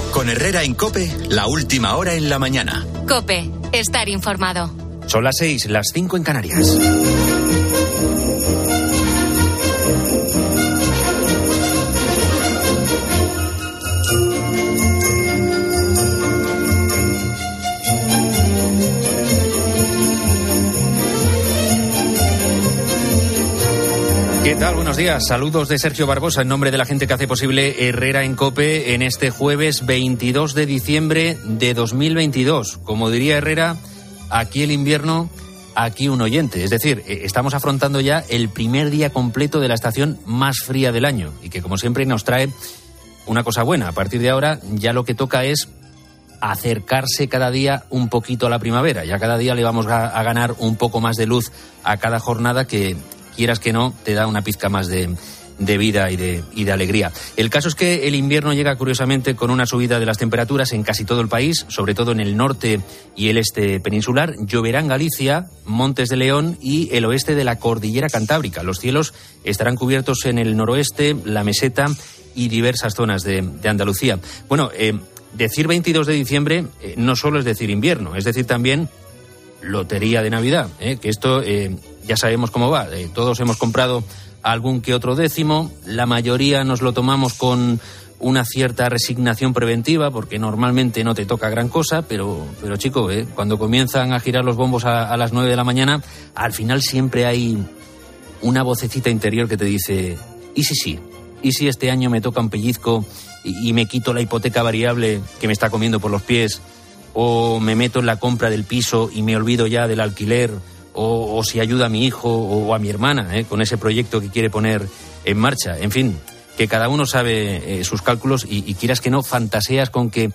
Con Herrera en COPE, la última hora en la mañana. COPE, estar informado. Son las 6, las 5 en Canarias. ¿Qué tal? Buenos días. Saludos de Sergio Barbosa en nombre de la gente que hace posible Herrera en COPE en este jueves 22 de diciembre de 2022. Como diría Herrera, aquí el invierno, aquí un oyente. Es decir, estamos afrontando ya el primer día completo de la estación más fría del año y que, como siempre, nos trae una cosa buena. A partir de ahora ya lo que toca es acercarse cada día un poquito a la primavera. Ya cada día le vamos a ganar un poco más de luz a cada jornada que, quieras que no, te da una pizca más de vida y de alegría. El caso es que el invierno llega curiosamente con una subida de las temperaturas en casi todo el país, sobre todo en el norte y el este peninsular. Lloverá en Galicia, Montes de León y el oeste de la cordillera cantábrica. Los cielos estarán cubiertos en el noroeste, la meseta y diversas zonas de Andalucía. Bueno, decir 22 de diciembre no solo es decir invierno, es decir también lotería de Navidad, que esto ya sabemos cómo va. Todos hemos comprado algún que otro décimo, la mayoría nos lo tomamos con una cierta resignación preventiva porque normalmente no te toca gran cosa, pero chico, cuando comienzan a girar los bombos a las 9 de la mañana, al final siempre hay una vocecita interior que te dice, ¿y si sí? ¿Y si este año me toca un pellizco y me quito la hipoteca variable que me está comiendo por los pies? ¿O me meto en la compra del piso y me olvido ya del alquiler? O si ayuda a mi hijo o a mi hermana con ese proyecto que quiere poner en marcha. En fin, que cada uno sabe sus cálculos y quieras que no, fantaseas con que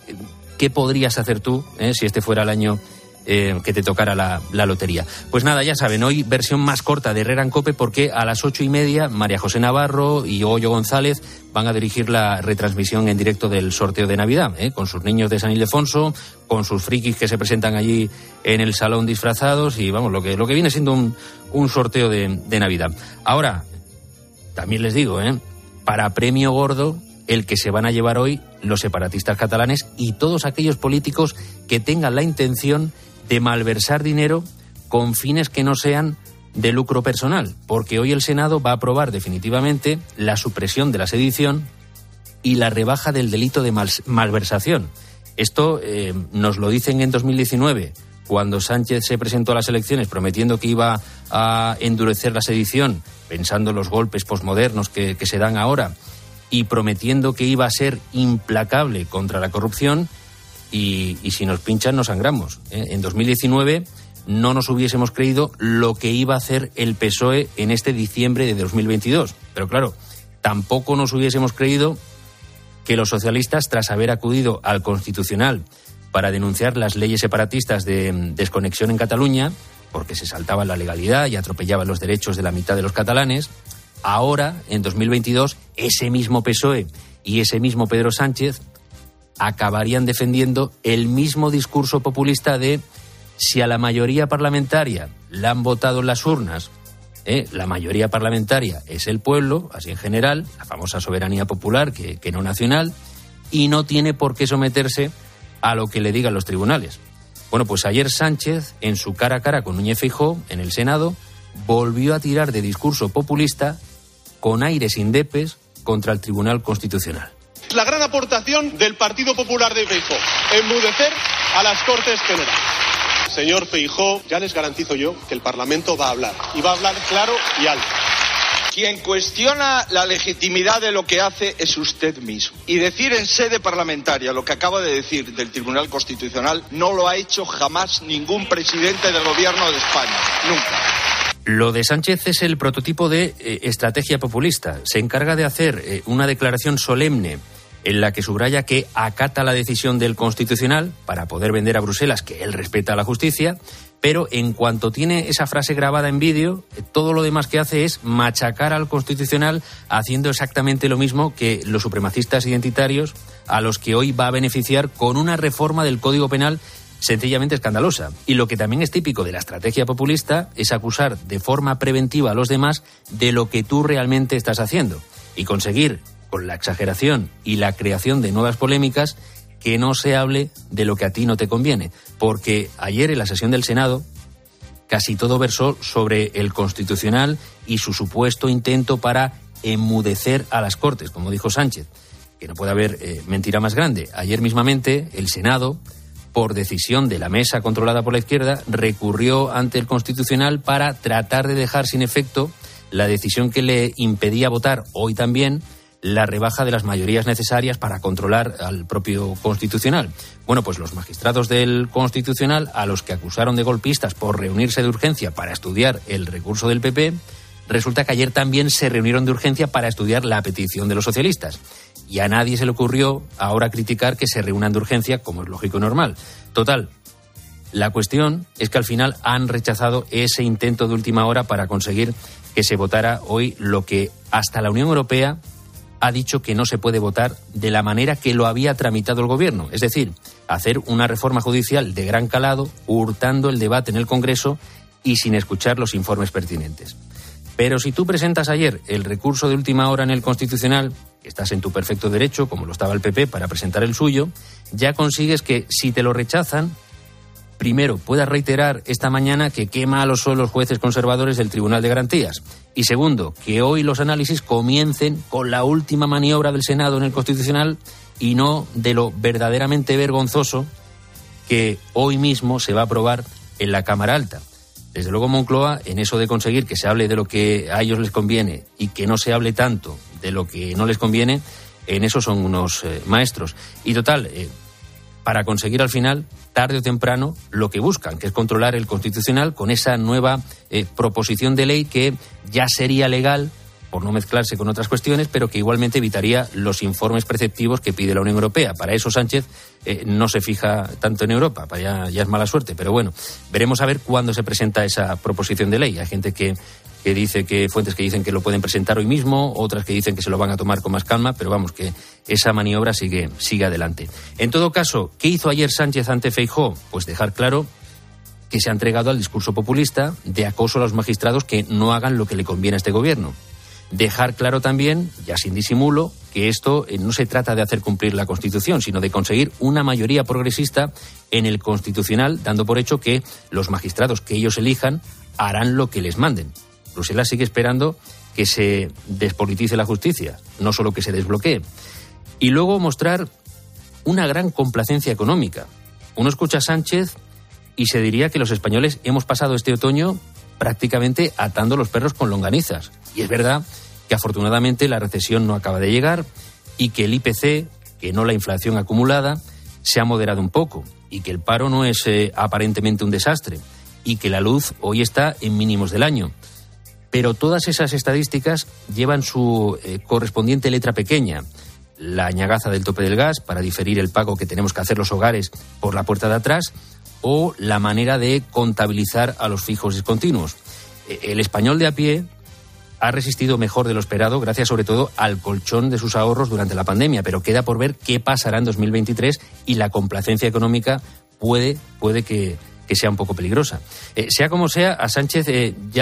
qué podrías hacer tú si este fuera el año que te tocara la lotería. Pues nada, ya saben, hoy versión más corta de Herrera en COPE porque a las 8:30 María José Navarro y Goyo González van a dirigir la retransmisión en directo del sorteo de Navidad, con sus niños de San Ildefonso, con sus frikis que se presentan allí en el salón disfrazados y vamos, lo que viene siendo un sorteo de Navidad. Ahora, también les digo, para premio gordo el que se van a llevar hoy los separatistas catalanes y todos aquellos políticos que tengan la intención de malversar dinero con fines que no sean de lucro personal, porque hoy el Senado va a aprobar definitivamente la supresión de la sedición y la rebaja del delito de malversación. Esto nos lo dicen en 2019, cuando Sánchez se presentó a las elecciones prometiendo que iba a endurecer la sedición, pensando en los golpes posmodernos que se dan ahora, y prometiendo que iba a ser implacable contra la corrupción, y si nos pinchan nos sangramos. En 2019 no nos hubiésemos creído lo que iba a hacer el PSOE en este diciembre de 2022. Pero claro, tampoco nos hubiésemos creído que los socialistas, tras haber acudido al Constitucional para denunciar las leyes separatistas de desconexión en Cataluña, porque se saltaban la legalidad y atropellaban los derechos de la mitad de los catalanes, ahora, en 2022, ese mismo PSOE y ese mismo Pedro Sánchez acabarían defendiendo el mismo discurso populista de si a la mayoría parlamentaria la han votado en las urnas, la mayoría parlamentaria es el pueblo, así en general, la famosa soberanía popular que no nacional, y no tiene por qué someterse a lo que le digan los tribunales. Bueno, pues ayer Sánchez, en su cara a cara con Núñez Feijóo, en el Senado, volvió a tirar de discurso populista con aires indepes contra el Tribunal Constitucional. La gran aportación del Partido Popular de Feijóo, enmudecer a las Cortes Generales. Señor Feijóo, ya les garantizo yo que el Parlamento va a hablar, y va a hablar claro y alto. Quien cuestiona la legitimidad de lo que hace es usted mismo. Y decir en sede parlamentaria lo que acaba de decir del Tribunal Constitucional no lo ha hecho jamás ningún presidente del Gobierno de España. Nunca. Lo de Sánchez es el prototipo de estrategia populista. Se encarga de hacer una declaración solemne en la que subraya que acata la decisión del Constitucional para poder vender a Bruselas que él respeta la justicia, pero en cuanto tiene esa frase grabada en vídeo, todo lo demás que hace es machacar al Constitucional haciendo exactamente lo mismo que los supremacistas identitarios a los que hoy va a beneficiar con una reforma del Código Penal sencillamente escandalosa. Y lo que también es típico de la estrategia populista es acusar de forma preventiva a los demás de lo que tú realmente estás haciendo y conseguir con la exageración y la creación de nuevas polémicas, que no se hable de lo que a ti no te conviene. Porque ayer en la sesión del Senado casi todo versó sobre el Constitucional y su supuesto intento para enmudecer a las Cortes, como dijo Sánchez, que no puede haber mentira más grande. Ayer mismamente el Senado, por decisión de la mesa controlada por la izquierda, recurrió ante el Constitucional para tratar de dejar sin efecto la decisión que le impedía votar hoy también la rebaja de las mayorías necesarias para controlar al propio Constitucional. Bueno, pues los magistrados del Constitucional, a los que acusaron de golpistas por reunirse de urgencia para estudiar el recurso del PP, resulta que ayer también se reunieron de urgencia para estudiar la petición de los socialistas. Y a nadie se le ocurrió ahora criticar que se reúnan de urgencia, como es lógico y normal. Total, la cuestión es que al final han rechazado ese intento de última hora para conseguir que se votara hoy lo que hasta la Unión Europea ha dicho que no se puede votar de la manera que lo había tramitado el Gobierno. Es decir, hacer una reforma judicial de gran calado, hurtando el debate en el Congreso y sin escuchar los informes pertinentes. Pero si tú presentas ayer el recurso de última hora en el Constitucional, que estás en tu perfecto derecho, como lo estaba el PP, para presentar el suyo, ya consigues que, si te lo rechazan, primero, puedas reiterar esta mañana que qué malos son los jueces conservadores del Tribunal de Garantías. Y segundo, que hoy los análisis comiencen con la última maniobra del Senado en el Constitucional y no de lo verdaderamente vergonzoso que hoy mismo se va a aprobar en la Cámara Alta. Desde luego Moncloa, en eso de conseguir que se hable de lo que a ellos les conviene y que no se hable tanto de lo que no les conviene, en eso son unos maestros. Y total, para conseguir al final, tarde o temprano, lo que buscan, que es controlar el Constitucional con esa nueva proposición de ley que ya sería legal, por no mezclarse con otras cuestiones, pero que igualmente evitaría los informes preceptivos que pide la Unión Europea. Para eso Sánchez no se fija tanto en Europa, para ya es mala suerte. Pero bueno, veremos a ver cuándo se presenta esa proposición de ley. Hay gente que dice fuentes que dicen que lo pueden presentar hoy mismo, otras que dicen que se lo van a tomar con más calma, pero vamos, que esa maniobra sigue adelante. En todo caso, ¿qué hizo ayer Sánchez ante Feijóo? Pues dejar claro que se ha entregado al discurso populista de acoso a los magistrados que no hagan lo que le conviene a este gobierno. Dejar claro también, ya sin disimulo, que esto no se trata de hacer cumplir la Constitución, sino de conseguir una mayoría progresista en el Constitucional, dando por hecho que los magistrados que ellos elijan harán lo que les manden. Bruselas sigue esperando que se despolitice la justicia, no solo que se desbloquee. Y luego mostrar una gran complacencia económica. Uno escucha a Sánchez y se diría que los españoles hemos pasado este otoño prácticamente atando los perros con longanizas. Y es verdad que afortunadamente la recesión no acaba de llegar y que el IPC, que no la inflación acumulada, se ha moderado un poco y que el paro no es aparentemente un desastre y que la luz hoy está en mínimos del año. Pero todas esas estadísticas llevan su correspondiente letra pequeña. La añagaza del tope del gas para diferir el pago que tenemos que hacer los hogares por la puerta de atrás o la manera de contabilizar a los fijos discontinuos. El español de a pie ha resistido mejor de lo esperado gracias sobre todo al colchón de sus ahorros durante la pandemia, pero queda por ver qué pasará en 2023 y la complacencia económica puede que sea un poco peligrosa. Sea como sea, a Sánchez ya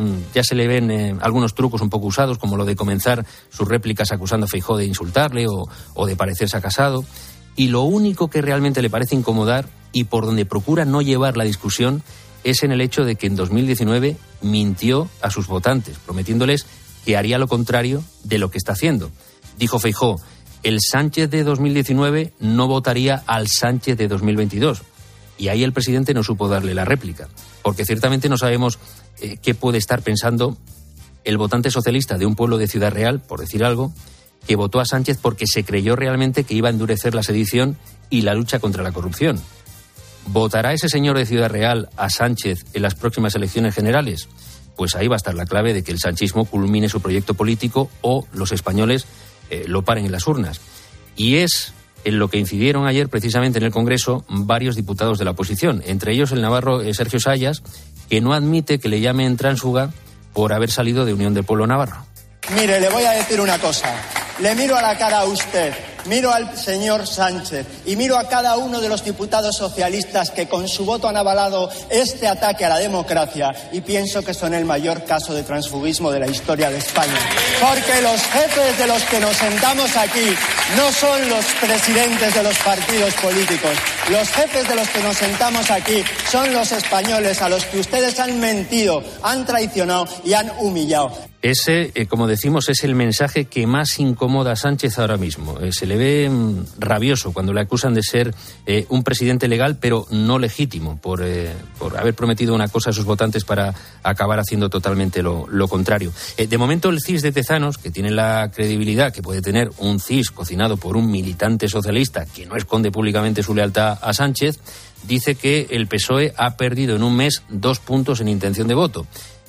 se le ven algunos trucos un poco usados, como lo de comenzar sus réplicas acusando a Feijóo de insultarle o de parecerse a Casado. Y lo único que realmente le parece incomodar y por donde procura no llevar la discusión es en el hecho de que en 2019 mintió a sus votantes, prometiéndoles que haría lo contrario de lo que está haciendo. Dijo Feijóo, el Sánchez de 2019 no votaría al Sánchez de 2022. Y ahí el presidente no supo darle la réplica, porque ciertamente no sabemos qué puede estar pensando el votante socialista de un pueblo de Ciudad Real, por decir algo, que votó a Sánchez porque se creyó realmente que iba a endurecer la sedición y la lucha contra la corrupción. ¿Votará ese señor de Ciudad Real a Sánchez en las próximas elecciones generales? Pues ahí va a estar la clave de que el sanchismo culmine su proyecto político o los españoles lo paren en las urnas. Y es en lo que incidieron ayer precisamente en el Congreso varios diputados de la oposición, entre ellos el navarro Sergio Sayas, que no admite que le llamen tránsfuga por haber salido de Unión del Pueblo Navarro. Mire, le voy a decir una cosa. Le miro a la cara a usted miro al señor Sánchez y miro a cada uno de los diputados socialistas que con su voto han avalado este ataque a la democracia y pienso que son el mayor caso de transfugismo de la historia de España. Porque los jefes de los que nos sentamos aquí no son los presidentes de los partidos políticos. Los jefes de los que nos sentamos aquí son los españoles a los que ustedes han mentido, han traicionado y han humillado. Ese, como decimos, es el mensaje que más incomoda a Sánchez ahora mismo. Se le ve rabioso cuando le acusan de ser un presidente legal, pero no legítimo, por haber prometido una cosa a sus votantes para acabar haciendo totalmente lo contrario. De momento, el CIS de Tezanos, que tiene la credibilidad que puede tener un CIS cocinado por un militante socialista que no esconde públicamente su lealtad a Sánchez, dice que el PSOE ha perdido en un mes 2 puntos en intención de voto.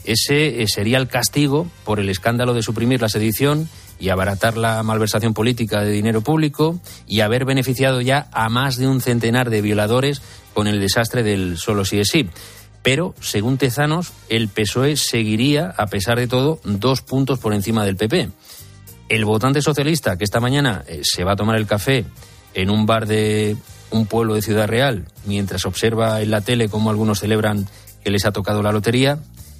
Ese sería el castigo por el escándalo de suprimir la sedición y abaratar la malversación política de dinero público y haber beneficiado ya a más de un centenar de violadores con el desastre del solo sí es sí. Pero, según Tezanos, el PSOE seguiría, a pesar de todo, 2 puntos por encima del PP. El votante socialista que esta mañana se va a tomar el café en un bar de un pueblo de Ciudad Real mientras observa en la tele cómo algunos celebran que les ha tocado la lotería,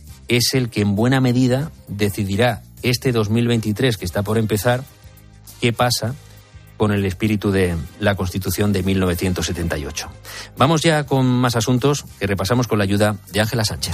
es el que en buena medida decidirá este 2023 que está por empezar qué pasa con el espíritu de la Constitución de 1978. Vamos ya con más asuntos que repasamos con la ayuda de Ángela Sánchez.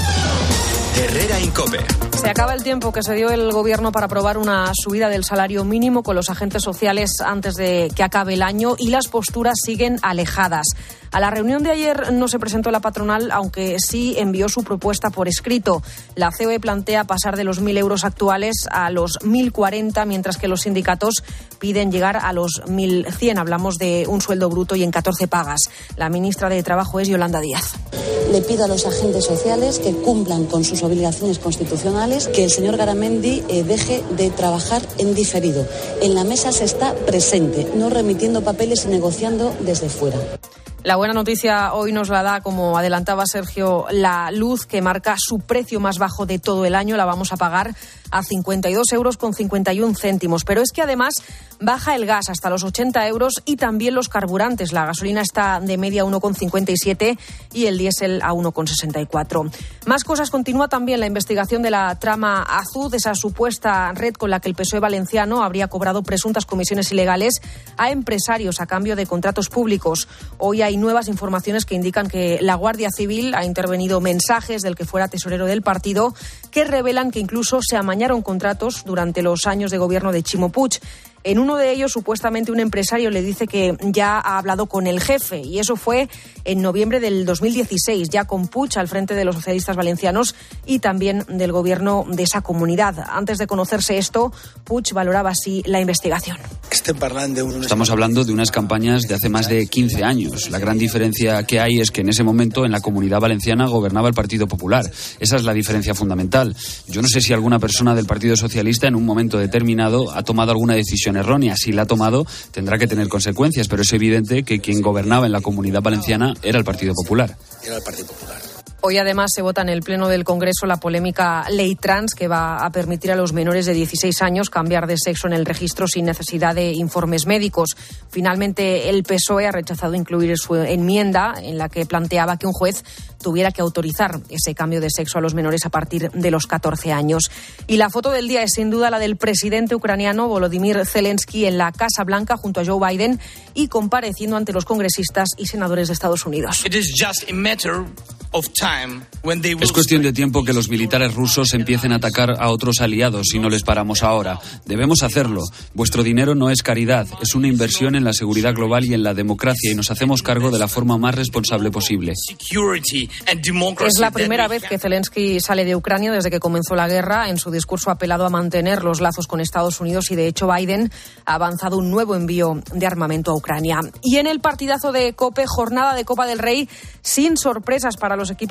Herrera en COPE. Se acaba el tiempo que se dio el Gobierno para aprobar una subida del salario mínimo con los agentes sociales antes de que acabe el año y las posturas siguen alejadas. A la reunión de ayer no se presentó la patronal, aunque sí envió su propuesta por escrito. La COE plantea pasar de los 1.000 euros actuales a los 1.040, mientras que los sindicatos piden llegar a los 1.100. Hablamos de un sueldo bruto y en 14 pagas. La ministra de Trabajo es Yolanda Díaz. Le pido a los agentes sociales que cumplan con sus obligaciones constitucionales, que el señor Garamendi deje de trabajar en diferido. En la mesa se está presente, no remitiendo papeles y negociando desde fuera. La buena noticia hoy nos la da, como adelantaba Sergio, la luz, que marca su precio más bajo de todo el año. La vamos a pagar a 52,51 €. Pero es que además baja el gas hasta los 80 euros y también los carburantes. La gasolina está de media a 1,57 y el diésel a 1,64. Más cosas. Continúa también la investigación de la trama Azud, esa supuesta red con la que el PSOE valenciano habría cobrado presuntas comisiones ilegales a empresarios a cambio de contratos públicos. Hoy hay nuevas informaciones que indican que la Guardia Civil ha intervenido mensajes del que fuera tesorero del partido que revelan que incluso se amañaron contratos durante los años de gobierno de Ximo Puig. En uno de ellos, supuestamente, un empresario le dice que ya ha hablado con el jefe, y eso fue en noviembre del 2016, ya con Puig al frente de los socialistas valencianos y también del gobierno de esa comunidad. Antes de conocerse esto, Puig valoraba así la investigación. Estamos hablando de unas campañas de hace más de 15 años. La gran diferencia que hay es que en ese momento en la Comunidad Valenciana gobernaba el Partido Popular. Esa es la diferencia fundamental. Yo no sé si alguna persona del Partido Socialista en un momento determinado ha tomado alguna decisión errónea. Si la ha tomado, tendrá que tener consecuencias, pero es evidente que quien gobernaba en la Comunidad Valenciana era el Partido Popular. Hoy además se vota en el Pleno del Congreso la polémica Ley Trans, que va a permitir a los menores de 16 años cambiar de sexo en el registro sin necesidad de informes médicos. Finalmente, el PSOE ha rechazado incluir su enmienda en la que planteaba que un juez tuviera que autorizar ese cambio de sexo a los menores a partir de los 14 años. Y la foto del día es sin duda la del presidente ucraniano Volodymyr Zelensky en la Casa Blanca junto a Joe Biden y compareciendo ante los congresistas y senadores de Estados Unidos. Es cuestión de tiempo que los militares rusos empiecen a atacar a otros aliados si no les paramos ahora. Debemos hacerlo. Vuestro dinero no es caridad, es una inversión en la seguridad global y en la democracia, y nos hacemos cargo de la forma más responsable posible. Es la primera vez que Zelensky sale de Ucrania desde que comenzó la guerra. En su discurso ha apelado a mantener los lazos con Estados Unidos y, de hecho, Biden ha avanzado un nuevo envío de armamento a Ucrania. Y en el partidazo de COPE, jornada de Copa del Rey sin sorpresas para los equipos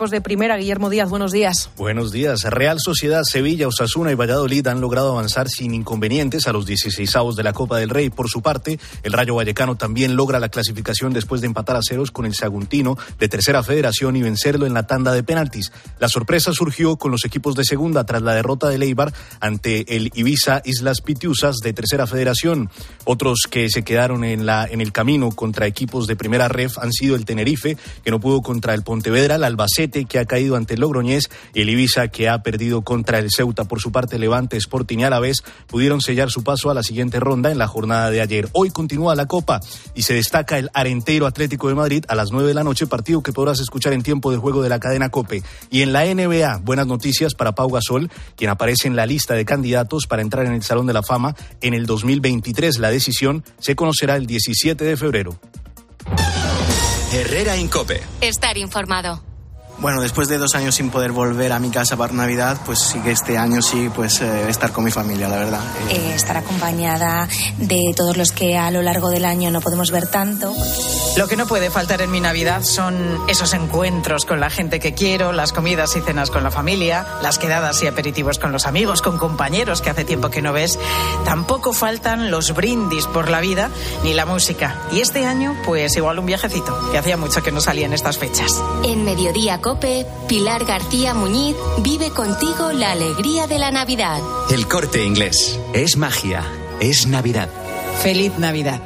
equipos de primera. Guillermo Díaz, buenos días. Buenos días. Real Sociedad, Sevilla, Osasuna y Valladolid han logrado avanzar sin inconvenientes a los 16avos de la Copa del Rey. Por su parte, el Rayo Vallecano también logra la clasificación después de empatar a ceros con el Saguntino de Tercera Federación y vencerlo en la tanda de penaltis. La sorpresa surgió con los equipos de segunda tras la derrota del Eibar ante el Ibiza Islas Pitiusas de Tercera Federación. Otros que se quedaron en el camino contra equipos de primera ref han sido el Tenerife, que no pudo contra el Pontevedra, el Albacete, que ha caído ante el Logroñés, y el Ibiza, que ha perdido contra el Ceuta. Por su parte, Levante, Sporting y Alavés pudieron sellar su paso a la siguiente ronda en la jornada de ayer. Hoy continúa la Copa y se destaca el Arenteiro Atlético de Madrid a las 9 de la noche, partido que podrás escuchar en tiempo de juego de la cadena COPE. Y en la NBA, buenas noticias para Pau Gasol, quien aparece en la lista de candidatos para entrar en el Salón de la Fama en el 2023. La decisión se conocerá el 17 de febrero. Herrera en COPE. Estar informado. Bueno, después de 2 años sin poder volver a mi casa para Navidad, pues sí que este año sí, pues estar con mi familia, la verdad. Estar acompañada de todos los que a lo largo del año no podemos ver tanto. Lo que no puede faltar en mi Navidad son esos encuentros con la gente que quiero, las comidas y cenas con la familia, las quedadas y aperitivos con los amigos, con compañeros que hace tiempo que no ves. Tampoco faltan los brindis por la vida ni la música. Y este año, pues igual un viajecito, que hacía mucho que no salía en estas fechas. En Mediodía COPE, Pilar García Muñiz vive contigo la alegría de la Navidad. El Corte Inglés. Es magia. Es Navidad. Feliz Navidad.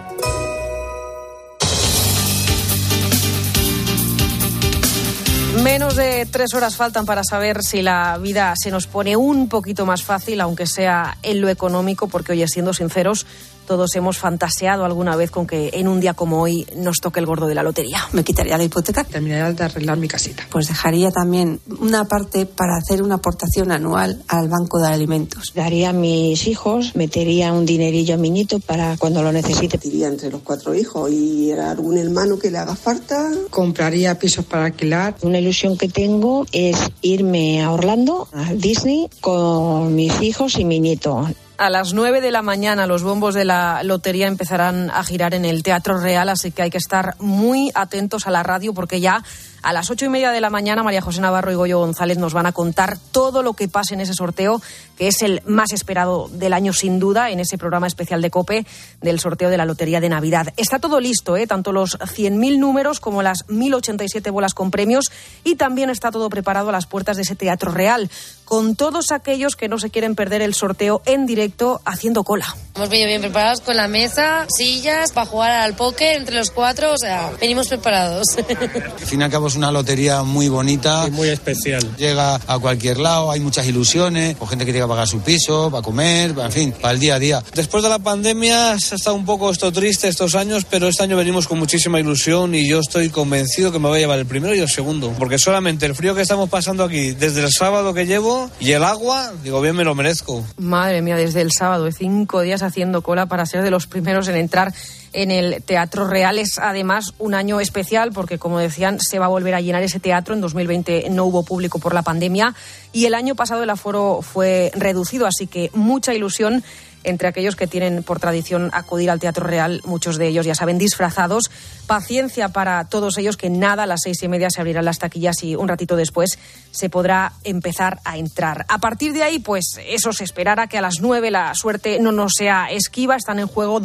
Menos de 3 horas faltan para saber si la vida se nos pone un poquito más fácil, aunque sea en lo económico, porque, oye, siendo sinceros, todos hemos fantaseado alguna vez con que en un día como hoy nos toque el gordo de la lotería. Me quitaría la hipoteca. Terminaría de arreglar mi casita. Pues dejaría también una parte para hacer una aportación anual al banco de alimentos. Daría a mis hijos, metería un dinerillo a mi nieto para cuando lo necesite. Diría entre los 4 hijos y algún hermano que le haga falta. Compraría pisos para alquilar. Una ilusión que tengo es irme a Orlando, a Disney, con mis hijos y mi nieto. A las 9 de la mañana los bombos de la lotería empezarán a girar en el Teatro Real, así que hay que estar muy atentos a la radio porque ya a las 8:30 de la mañana María José Navarro y Goyo González nos van a contar todo lo que pase en ese sorteo, que es el más esperado del año sin duda, en ese programa especial de COPE del sorteo de la Lotería de Navidad. Está todo listo, tanto los 100.000 números como las 1.087 bolas con premios, y también está todo preparado a las puertas de ese Teatro Real, con todos aquellos que no se quieren perder el sorteo en directo haciendo cola. Hemos venido bien preparados con la mesa, sillas, para jugar al póker entre los 4, o sea, venimos preparados. Al fin y al cabo es una lotería muy bonita y muy especial. Llega a cualquier lado, hay muchas ilusiones, o gente que llega a pagar su piso, va a comer, en fin, para el día a día. Después de la pandemia se ha estado un poco triste estos años, pero este año venimos con muchísima ilusión y yo estoy convencido que me voy a llevar el primero y el segundo, porque solamente el frío que estamos pasando aquí desde el sábado que llevo y el agua, digo, bien me lo merezco. Madre mía, desde el sábado, 5 días haciendo cola para ser de los primeros en entrar en el Teatro Real. Es además un año especial porque, como decían, se va a volver a llenar ese teatro. En 2020 no hubo público por la pandemia y el año pasado el aforo fue reducido, así que mucha ilusión entre aquellos que tienen por tradición acudir al Teatro Real, muchos de ellos, ya saben, disfrazados. Paciencia para todos ellos, que nada, a las 6:30 se abrirán las taquillas y un ratito después se podrá empezar a entrar. A partir de ahí, pues eso, se esperará que a las 9 la suerte no nos sea esquiva. Están en juego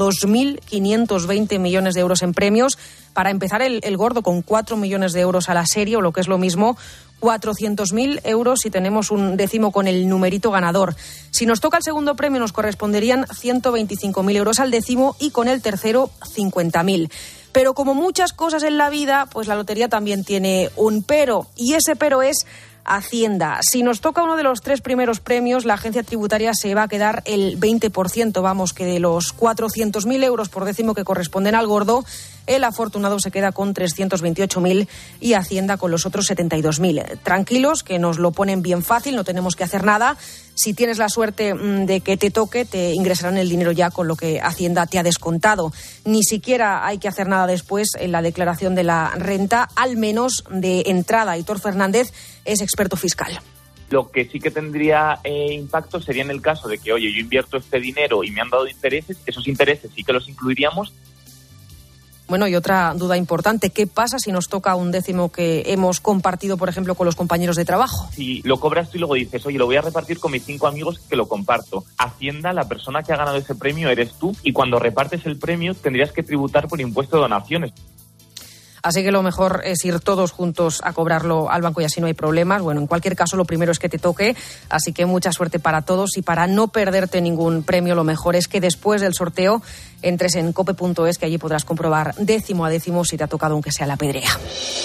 2.520 millones de euros en premios. Para empezar, el gordo con 4 millones de euros a la serie, o lo que es lo mismo, 400.000 euros si tenemos un décimo con el numerito ganador. Si nos toca el segundo premio, nos corresponderían 125.000 euros al décimo y con el tercero 50.000. Pero como muchas cosas en la vida, pues la lotería también tiene un pero, y ese pero es Hacienda. Si nos toca uno de los 3 primeros premios, la agencia tributaria se va a quedar el 20%. Vamos, que de los 400.000 euros por décimo que corresponden al gordo, el afortunado se queda con 328.000 y Hacienda con los otros 72.000. Tranquilos, que nos lo ponen bien fácil, no tenemos que hacer nada. Si tienes la suerte de que te toque, te ingresarán el dinero ya con lo que Hacienda te ha descontado. Ni siquiera hay que hacer nada después en la declaración de la renta, al menos de entrada. Aitor Fernández es experto fiscal. Lo que sí que tendría impacto sería en el caso de que, oye, yo invierto este dinero y me han dado intereses, esos intereses sí que los incluiríamos. Bueno, y otra duda importante, ¿qué pasa si nos toca un décimo que hemos compartido, por ejemplo, con los compañeros de trabajo? Si lo cobras tú y luego dices, oye, lo voy a repartir con mis 5 amigos que lo comparto. Hacienda, la persona que ha ganado ese premio eres tú, y cuando repartes el premio tendrías que tributar por impuesto de donaciones. Así que lo mejor es ir todos juntos a cobrarlo al banco y así no hay problemas. Bueno, en cualquier caso, lo primero es que te toque. Así que mucha suerte para todos y para no perderte ningún premio, lo mejor es que después del sorteo entres en cope.es, que allí podrás comprobar décimo a décimo si te ha tocado, aunque sea la pedrea.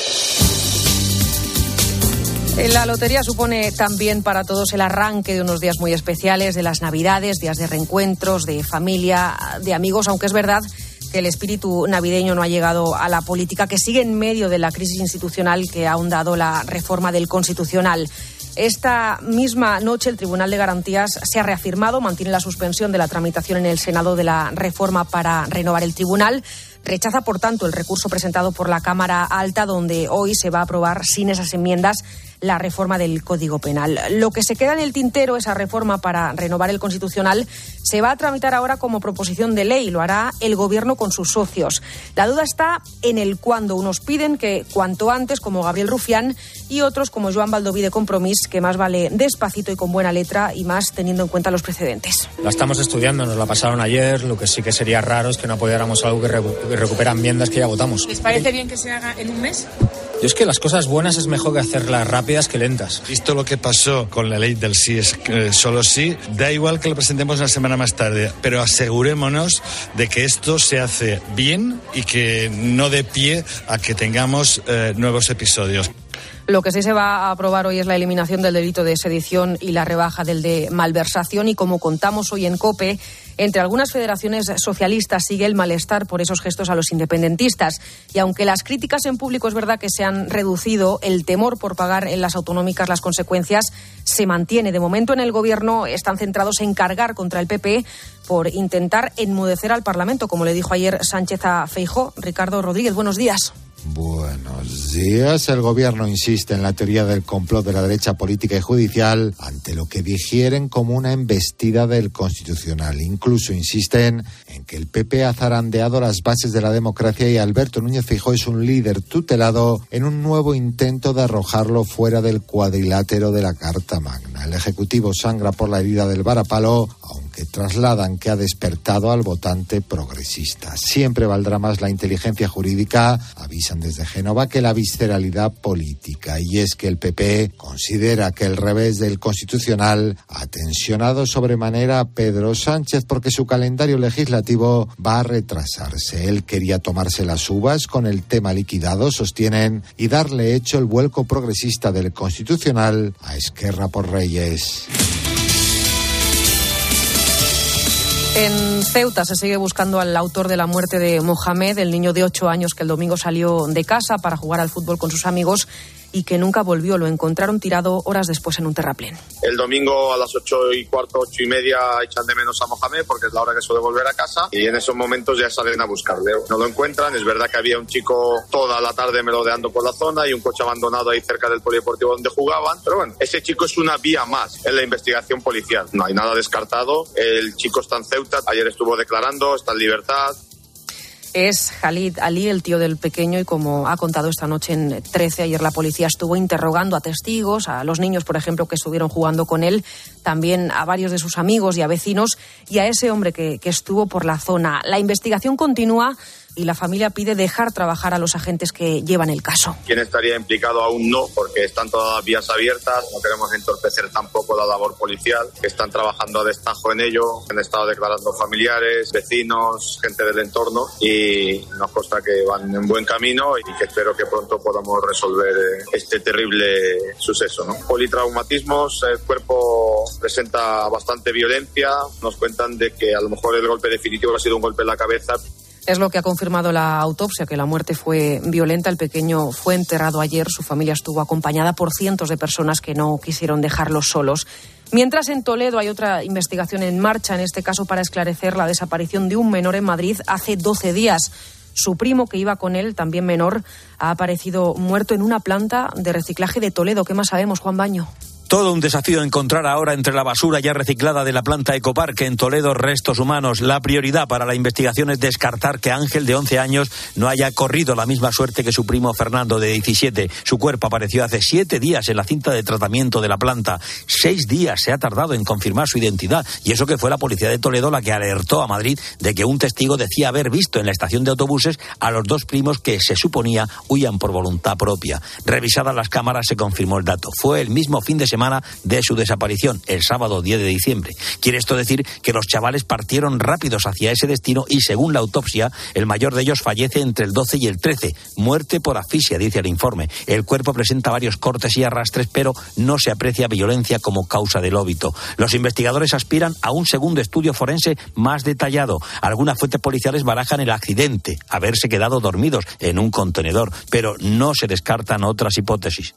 La lotería supone también para todos el arranque de unos días muy especiales, de las Navidades, días de reencuentros, de familia, de amigos, aunque es verdad que el espíritu navideño no ha llegado a la política, que sigue en medio de la crisis institucional que ha ahondado la reforma del Constitucional. Esta misma noche el Tribunal de Garantías se ha reafirmado, mantiene la suspensión de la tramitación en el Senado de la reforma para renovar el tribunal. Rechaza, por tanto, el recurso presentado por la Cámara Alta, donde hoy se va a aprobar sin esas enmiendas la reforma del Código Penal. Lo que se queda en el tintero, esa reforma para renovar el Constitucional, se va a tramitar ahora como proposición de ley. Lo hará el Gobierno con sus socios. La duda está en el cuándo. Unos piden que cuanto antes, como Gabriel Rufián, y otros, como Joan Baldoví de Compromís, que más vale despacito y con buena letra, y más teniendo en cuenta los precedentes. La estamos estudiando, nos la pasaron ayer. Lo que sí que sería raro es que no apoyáramos algo que recupera enmiendas que ya votamos. ¿Les parece bien que se haga en un mes? Yo es que las cosas buenas es mejor que hacerlas rápidas que lentas. Visto lo que pasó con la ley del sí es solo sí, da igual que lo presentemos una semana más tarde, pero asegurémonos de que esto se hace bien y que no dé pie a que tengamos nuevos episodios. Lo que sí se va a aprobar hoy es la eliminación del delito de sedición y la rebaja del de malversación, y como contamos hoy en COPE, entre algunas federaciones socialistas sigue el malestar por esos gestos a los independentistas. Y aunque las críticas en público es verdad que se han reducido, el temor por pagar en las autonómicas las consecuencias se mantiene. De momento en el Gobierno están centrados en cargar contra el PP por intentar enmudecer al Parlamento, como le dijo ayer Sánchez a Feijóo. Ricardo Rodríguez, buenos días. Buenos días. El Gobierno insiste en la teoría del complot de la derecha política y judicial ante lo que digieren como una embestida del Constitucional. Incluso insisten en que el PP ha zarandeado las bases de la democracia y Alberto Núñez Feijóo es un líder tutelado en un nuevo intento de arrojarlo fuera del cuadrilátero de la Carta Magna. El Ejecutivo sangra por la herida del varapalo, aunque trasladan que ha despertado al votante progresista. Siempre valdrá más la inteligencia jurídica, avisan desde Génova, que la visceralidad política. Y es que el PP considera que el revés del Constitucional ha tensionado sobremanera a Pedro Sánchez porque su calendario legislativo va a retrasarse. Él quería tomarse las uvas con el tema liquidado, sostienen, y darle hecho el vuelco progresista del Constitucional a Esquerra por Reyes. En Ceuta se sigue buscando al autor de la muerte de Mohamed, el niño de 8 años que el domingo salió de casa para jugar al fútbol con sus amigos y que nunca volvió. Lo encontraron tirado horas después en un terraplén. El domingo a las 8:15, 8:30 echan de menos a Mohamed porque es la hora que suele volver a casa y en esos momentos ya salen a buscarle. No lo encuentran. Es verdad que había un chico toda la tarde merodeando por la zona y un coche abandonado ahí cerca del polideportivo donde jugaban. Pero bueno, ese chico es una vía más en la investigación policial. No hay nada descartado. El chico está en Ceuta. Ayer estuvo declarando, está en libertad. Es Khalid Ali, el tío del pequeño, y como ha contado esta noche en 13, ayer la policía estuvo interrogando a testigos, a los niños, por ejemplo, que estuvieron jugando con él, también a varios de sus amigos y a vecinos, y a ese hombre que estuvo por la zona. La investigación continúa y la familia pide dejar trabajar a los agentes que llevan el caso. ¿Quién estaría implicado? Aún no, porque están todas las vías abiertas. No queremos entorpecer tampoco la labor policial, que están trabajando a destajo en ello. Han estado declarando familiares, vecinos, gente del entorno, y nos consta que van en buen camino y que espero que pronto podamos resolver este terrible suceso, ¿no? Politraumatismos, el cuerpo presenta bastante violencia. Nos cuentan de que a lo mejor el golpe definitivo ha sido un golpe en la cabeza. Es lo que ha confirmado la autopsia, que la muerte fue violenta. El pequeño fue enterrado ayer. Su familia estuvo acompañada por cientos de personas que no quisieron dejarlos solos. Mientras en Toledo hay otra investigación en marcha, en este caso para esclarecer la desaparición de un menor en Madrid hace 12 días. Su primo, que iba con él, también menor, ha aparecido muerto en una planta de reciclaje de Toledo. ¿Qué más sabemos, Juan Baño? Todo un desafío encontrar ahora entre la basura ya reciclada de la planta Ecoparque en Toledo restos humanos. La prioridad para la investigación es descartar que Ángel, de 11 años, no haya corrido la misma suerte que su primo Fernando, de 17. Su cuerpo apareció hace 7 días en la cinta de tratamiento de la planta. 6 días se ha tardado en confirmar su identidad, y eso que fue la policía de Toledo la que alertó a Madrid de que un testigo decía haber visto en la estación de autobuses a los 2 primos que se suponía huían por voluntad propia. Revisadas las cámaras se confirmó el dato. Fue el mismo fin de semana de su desaparición, el sábado 10 de diciembre. Quiere esto decir que los chavales partieron rápidos hacia ese destino y, según la autopsia, el mayor de ellos fallece entre el 12 y el 13. Muerte por asfixia, dice el informe. El cuerpo presenta varios cortes y arrastres, pero no se aprecia violencia como causa del óbito. Los investigadores aspiran a un segundo estudio forense más detallado. Algunas fuentes policiales barajan el accidente, haberse quedado dormidos en un contenedor, pero no se descartan otras hipótesis.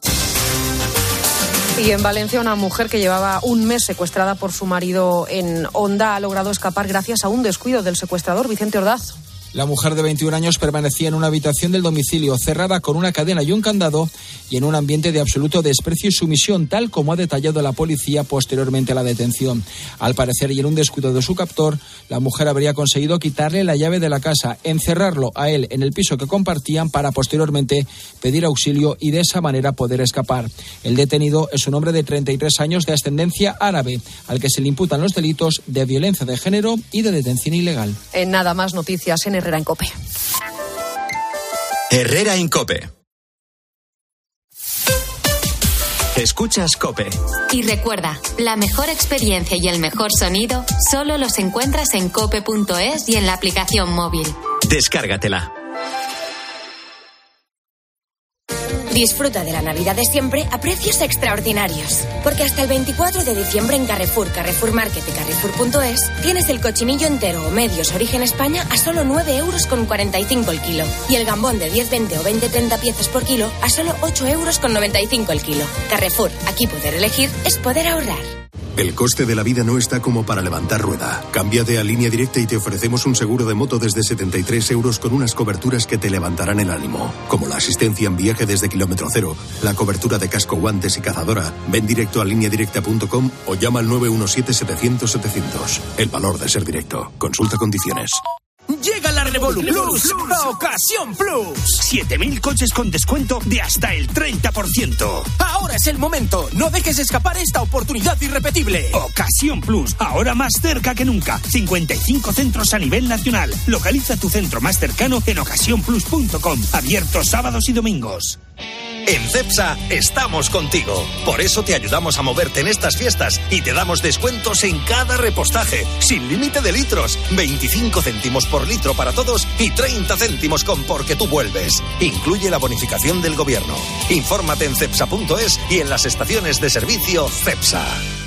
Y en Valencia, una mujer que llevaba un mes secuestrada por su marido en Onda ha logrado escapar gracias a un descuido del secuestrador. Vicente Ordaz. La mujer de 21 años permanecía en una habitación del domicilio cerrada con una cadena y un candado y en un ambiente de absoluto desprecio y sumisión, tal como ha detallado la policía posteriormente a la detención. Al parecer, y en un descuido de su captor, la mujer habría conseguido quitarle la llave de la casa, encerrarlo a él en el piso que compartían para posteriormente pedir auxilio y de esa manera poder escapar. El detenido es un hombre de 33 años de ascendencia árabe, al que se le imputan los delitos de violencia de género y de detención ilegal. En nada más noticias en Herrera en COPE. Herrera en COPE. Escuchas COPE. Y recuerda, la mejor experiencia y el mejor sonido solo los encuentras en cope.es y en la aplicación móvil. Descárgatela. Disfruta de la Navidad de siempre a precios extraordinarios. Porque hasta el 24 de diciembre en Carrefour, Carrefour Market y Carrefour.es tienes el cochinillo entero o medios origen España a solo 9,45 € el kilo. Y el gambón de 10, 20 o 20-30 piezas por kilo a solo 8,95 € el kilo. Carrefour, aquí poder elegir es poder ahorrar. El coste de la vida no está como para levantar rueda. Cámbiate a Línea Directa y te ofrecemos un seguro de moto desde 73 € con unas coberturas que te levantarán el ánimo. Como la asistencia en viaje desde kilómetro cero, la cobertura de casco, guantes y cazadora. Ven directo a lineadirecta.com o llama al 917-700-700. El valor de ser directo. Consulta condiciones. Llega la Revolu Plus a Ocasión Plus. 7.000 coches con descuento de hasta el 30%. Ahora es el momento. No dejes escapar esta oportunidad irrepetible. Ocasión Plus, ahora más cerca que nunca. 55 centros a nivel nacional. Localiza tu centro más cercano en ocasiónplus.com. Abiertos sábados y domingos. En Cepsa estamos contigo. Por eso te ayudamos a moverte en estas fiestas y te damos descuentos en cada repostaje, sin límite de litros, 25 céntimos por litro para todos y 30 céntimos con Porque tú vuelves. Incluye la bonificación del gobierno. Infórmate en cepsa.es y en las estaciones de servicio Cepsa.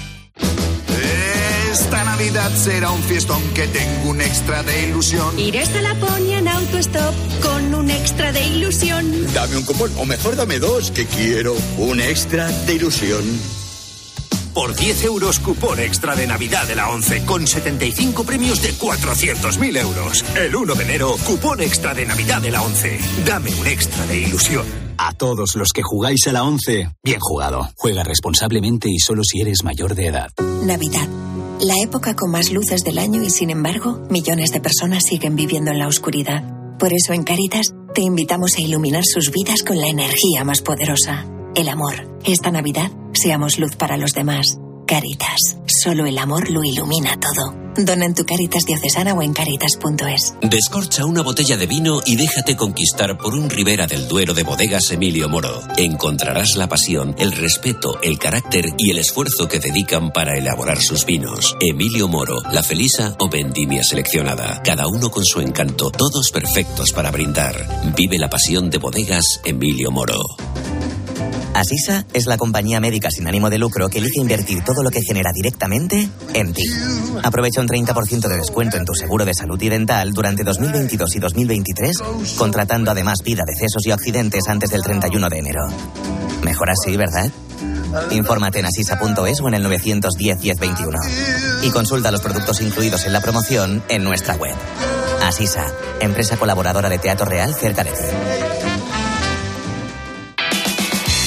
Esta Navidad será un fiestón que tengo un extra de ilusión. Iré hasta Laponia en autostop con un extra de ilusión. Dame un cupón, o mejor dame dos, que quiero un extra de ilusión. Por 10 € cupón extra de Navidad de la 11 con 75 premios de 400.000 €. El 1 de enero, cupón extra de Navidad de la 11. Dame un extra de ilusión. A todos los que jugáis a la 11, bien jugado. Juega responsablemente y solo si eres mayor de edad. Navidad. La época con más luces del año y, sin embargo, millones de personas siguen viviendo en la oscuridad. Por eso, en Cáritas, te invitamos a iluminar sus vidas con la energía más poderosa, el amor. Esta Navidad, seamos luz para los demás. Cáritas. Solo el amor lo ilumina todo. Dona en tu Cáritas diocesana o en cáritas.es. Descorcha una botella de vino y déjate conquistar por un Ribera del Duero de Bodegas Emilio Moro. Encontrarás la pasión, el respeto, el carácter y el esfuerzo que dedican para elaborar sus vinos. Emilio Moro, La Felisa o Vendimia Seleccionada. Cada uno con su encanto, todos perfectos para brindar. Vive la pasión de Bodegas Emilio Moro. Asisa es la compañía médica sin ánimo de lucro que elige invertir todo lo que genera directamente en ti. Aprovecha un 30% de descuento en tu seguro de salud y dental durante 2022 y 2023, contratando además vida, decesos y accidentes antes del 31 de enero. Mejor así, ¿verdad? Infórmate en asisa.es o en el 910 1021. Y consulta los productos incluidos en la promoción en nuestra web. Asisa, empresa colaboradora de Teatro Real cerca de ti.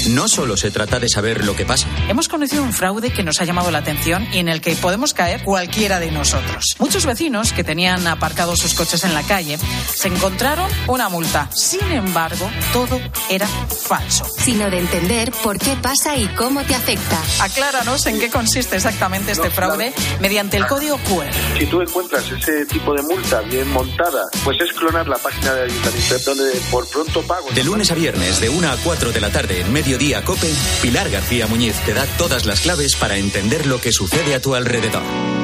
no solo se trata de saber lo que pasa. Hemos conocido un fraude que nos ha llamado la atención y en el que podemos caer cualquiera de nosotros. Muchos vecinos que tenían aparcados sus coches en la calle se encontraron una multa. Sin embargo, todo era falso. Sino de entender por qué pasa y cómo te afecta. Acláranos en qué consiste exactamente este fraude mediante el código QR. Si tú encuentras ese tipo de multa bien montada, pues es clonar la página de Ayuntamiento, donde por pronto pago. De lunes a viernes, de 1 a 4 de la tarde, en Mediodía COPE, Pilar García Muñiz te da todas las claves para entender lo que sucede a tu alrededor.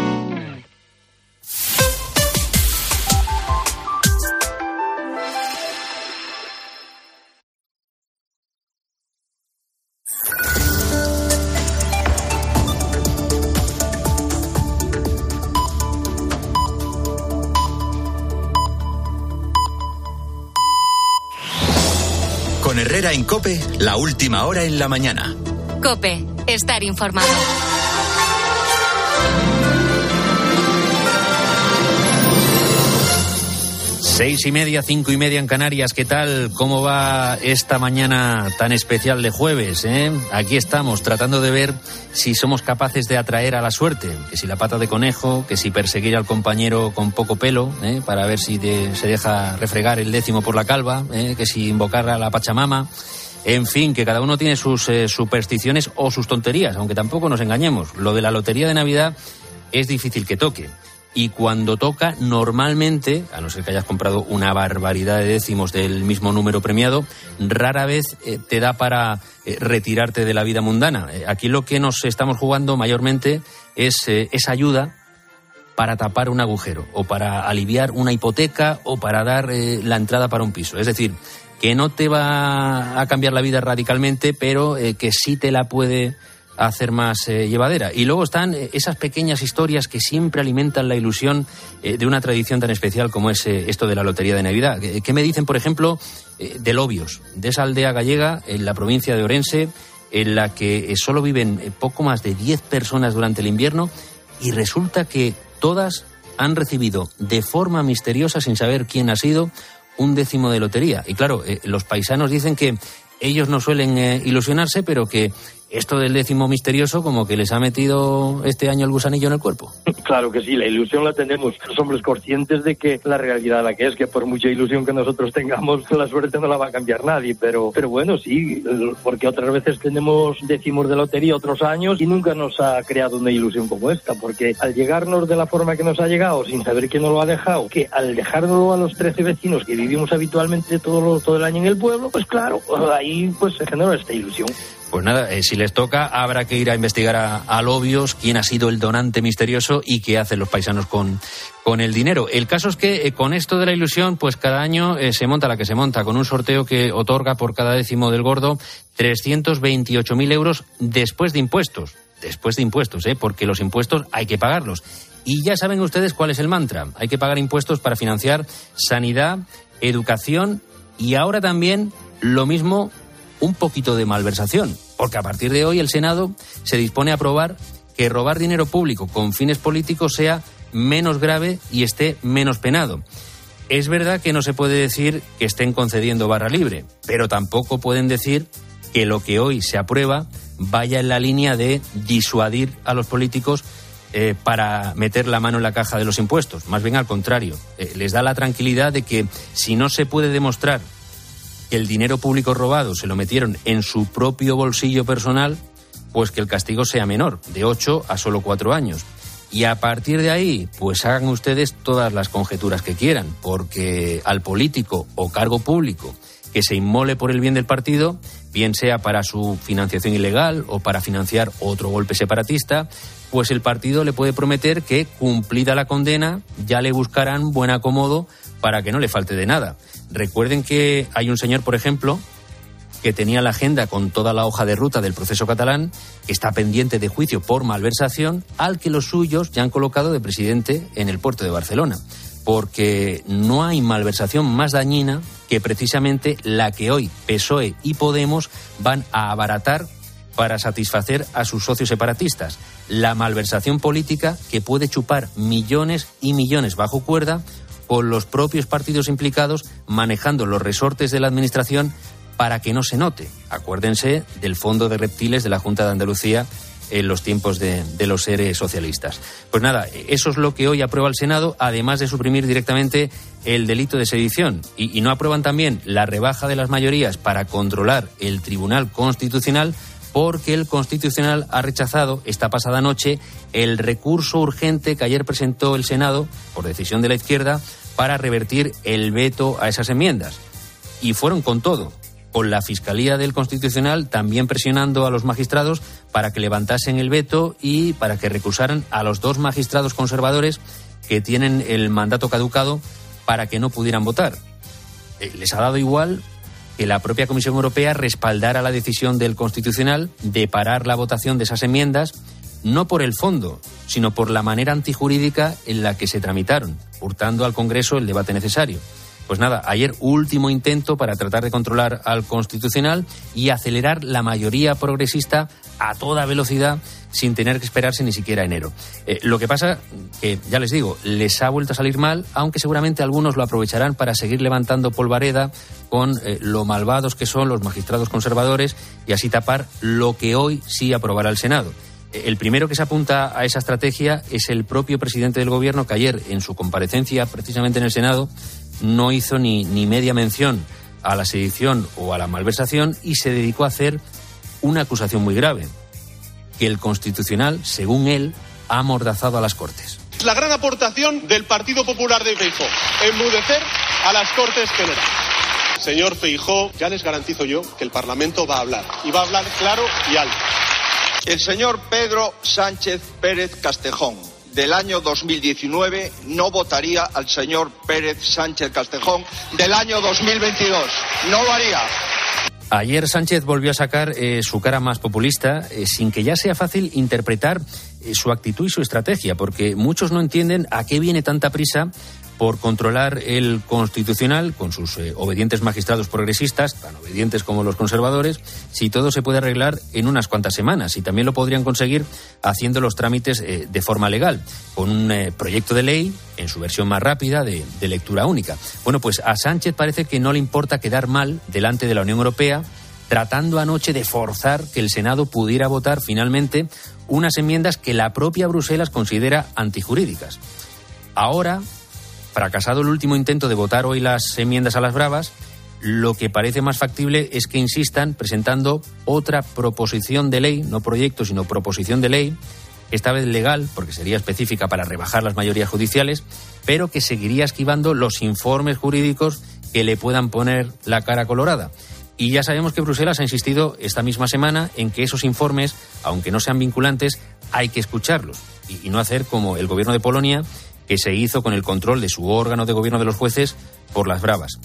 Con Herrera en COPE, la última hora en la mañana. COPE, estar informado. 6:30, 5:30 en Canarias. ¿Qué tal? ¿Cómo va esta mañana tan especial de jueves? Aquí estamos tratando de ver si somos capaces de atraer a la suerte. Que si la pata de conejo, que si perseguir al compañero con poco pelo, para ver si se deja refregar el 10º por la calva, que si invocar a la Pachamama. En fin, que cada uno tiene sus supersticiones o sus tonterías, aunque tampoco nos engañemos. Lo de la lotería de Navidad es difícil que toque. Y cuando toca, normalmente, a no ser que hayas comprado una barbaridad de décimos del mismo número premiado, rara vez te da para retirarte de la vida mundana. Aquí lo que nos estamos jugando mayormente es esa ayuda para tapar un agujero, o para aliviar una hipoteca, o para dar la entrada para un piso. Es decir, que no te va a cambiar la vida radicalmente, pero que sí te la puede hacer más llevadera. Y luego están esas pequeñas historias que siempre alimentan la ilusión de una tradición tan especial como es esto de la lotería de Navidad. ¿Qué me dicen, por ejemplo, de Lobios, de esa aldea gallega en la provincia de Orense, en la que solo viven poco más de 10 personas durante el invierno, y resulta que todas han recibido de forma misteriosa, sin saber quién ha sido, un décimo de lotería? Y claro, los paisanos dicen que ellos no suelen ilusionarse, pero que esto del décimo misterioso como que les ha metido este año el gusanillo en el cuerpo. Claro que sí, la ilusión la tenemos. Somos conscientes de que la realidad la que es, que por mucha ilusión que nosotros tengamos, la suerte no la va a cambiar nadie. Pero bueno, sí, porque otras veces tenemos décimos de lotería otros años y nunca nos ha creado una ilusión como esta. Porque al llegarnos de la forma que nos ha llegado, sin saber quién nos lo ha dejado, que al dejárnoslo a los 13 vecinos que vivimos habitualmente todo el año en el pueblo, pues claro, ahí pues se genera esta ilusión. Pues nada, si les toca, habrá que ir a investigar a Lobios quién ha sido el donante misterioso y qué hacen los paisanos con el dinero. El caso es que con esto de la ilusión, pues cada año se monta la que se monta, con un sorteo que otorga por cada décimo del gordo 328.000 euros después de impuestos. Después de impuestos, porque los impuestos hay que pagarlos. Y ya saben ustedes cuál es el mantra. Hay que pagar impuestos para financiar sanidad, educación y ahora también lo mismo, un poquito de malversación, porque a partir de hoy el Senado se dispone a aprobar que robar dinero público con fines políticos sea menos grave y esté menos penado. Es verdad que no se puede decir que estén concediendo barra libre, pero tampoco pueden decir que lo que hoy se aprueba vaya en la línea de disuadir a los políticos para meter la mano en la caja de los impuestos. Más bien al contrario, les da la tranquilidad de que si no se puede demostrar que el dinero público robado se lo metieron en su propio bolsillo personal, pues que el castigo sea menor, de 8 a solo 4 años. Y a partir de ahí, pues hagan ustedes todas las conjeturas que quieran, porque al político o cargo público que se inmole por el bien del partido, bien sea para su financiación ilegal o para financiar otro golpe separatista, pues el partido le puede prometer que, cumplida la condena, ya le buscarán buen acomodo para que no le falte de nada. Recuerden que hay un señor, por ejemplo, que tenía la agenda con toda la hoja de ruta del proceso catalán, que está pendiente de juicio por malversación, al que los suyos ya han colocado de presidente en el puerto de Barcelona. Porque no hay malversación más dañina que precisamente la que hoy PSOE y Podemos van a abaratar para satisfacer a sus socios separatistas. La malversación política que puede chupar millones y millones bajo cuerda, con los propios partidos implicados manejando los resortes de la administración para que no se note. Acuérdense del Fondo de Reptiles de la Junta de Andalucía en los tiempos de los ERE socialistas. Pues nada, eso es lo que hoy aprueba el Senado, además de suprimir directamente el delito de sedición. Y no aprueban también la rebaja de las mayorías para controlar el Tribunal Constitucional, porque el Constitucional ha rechazado esta pasada noche el recurso urgente que ayer presentó el Senado, por decisión de la izquierda, para revertir el veto a esas enmiendas. Y fueron con todo, con la Fiscalía del Constitucional también presionando a los magistrados para que levantasen el veto y para que recusaran a los 2 magistrados conservadores que tienen el mandato caducado para que no pudieran votar. Les ha dado igual que la propia Comisión Europea respaldara la decisión del Constitucional de parar la votación de esas enmiendas, no por el fondo, sino por la manera antijurídica en la que se tramitaron, hurtando al Congreso el debate necesario. Pues nada, ayer último intento para tratar de controlar al Constitucional y acelerar la mayoría progresista a toda velocidad sin tener que esperarse ni siquiera enero. Lo que pasa que, ya les digo, les ha vuelto a salir mal, aunque seguramente algunos lo aprovecharán para seguir levantando polvareda con lo malvados que son los magistrados conservadores y así tapar lo que hoy sí aprobará el Senado. El primero que se apunta a esa estrategia es el propio presidente del Gobierno, que ayer, en su comparecencia precisamente en el Senado, no hizo ni media mención a la sedición o a la malversación y se dedicó a hacer una acusación muy grave, que el Constitucional, según él, ha amordazado a las Cortes. La gran aportación del Partido Popular de Feijóo, enmudecer a las Cortes Generales. Señor Feijóo, ya les garantizo yo que el Parlamento va a hablar, y va a hablar claro y alto. El señor Pedro Sánchez Pérez Castejón, del año 2019, no votaría al señor Pérez Sánchez Castejón del año 2022. No lo haría. Ayer Sánchez volvió a sacar su cara más populista, sin que ya sea fácil interpretar su actitud y su estrategia, porque muchos no entienden a qué viene tanta prisa por controlar el Constitucional con sus obedientes magistrados progresistas, tan obedientes como los conservadores, si todo se puede arreglar en unas cuantas semanas. Y también lo podrían conseguir haciendo los trámites de forma legal, con un proyecto de ley en su versión más rápida de lectura única. Bueno, pues a Sánchez parece que no le importa quedar mal delante de la Unión Europea, tratando anoche de forzar que el Senado pudiera votar finalmente unas enmiendas que la propia Bruselas considera antijurídicas. Ahora, fracasado el último intento de votar hoy las enmiendas a las bravas, lo que parece más factible es que insistan presentando otra proposición de ley, no proyecto, sino proposición de ley, esta vez legal, porque sería específica para rebajar las mayorías judiciales, pero que seguiría esquivando los informes jurídicos que le puedan poner la cara colorada. Y ya sabemos que Bruselas ha insistido esta misma semana en que esos informes, aunque no sean vinculantes, hay que escucharlos y no hacer como el gobierno de Polonia, que se hizo con el control de su órgano de gobierno de los jueces por las bravas.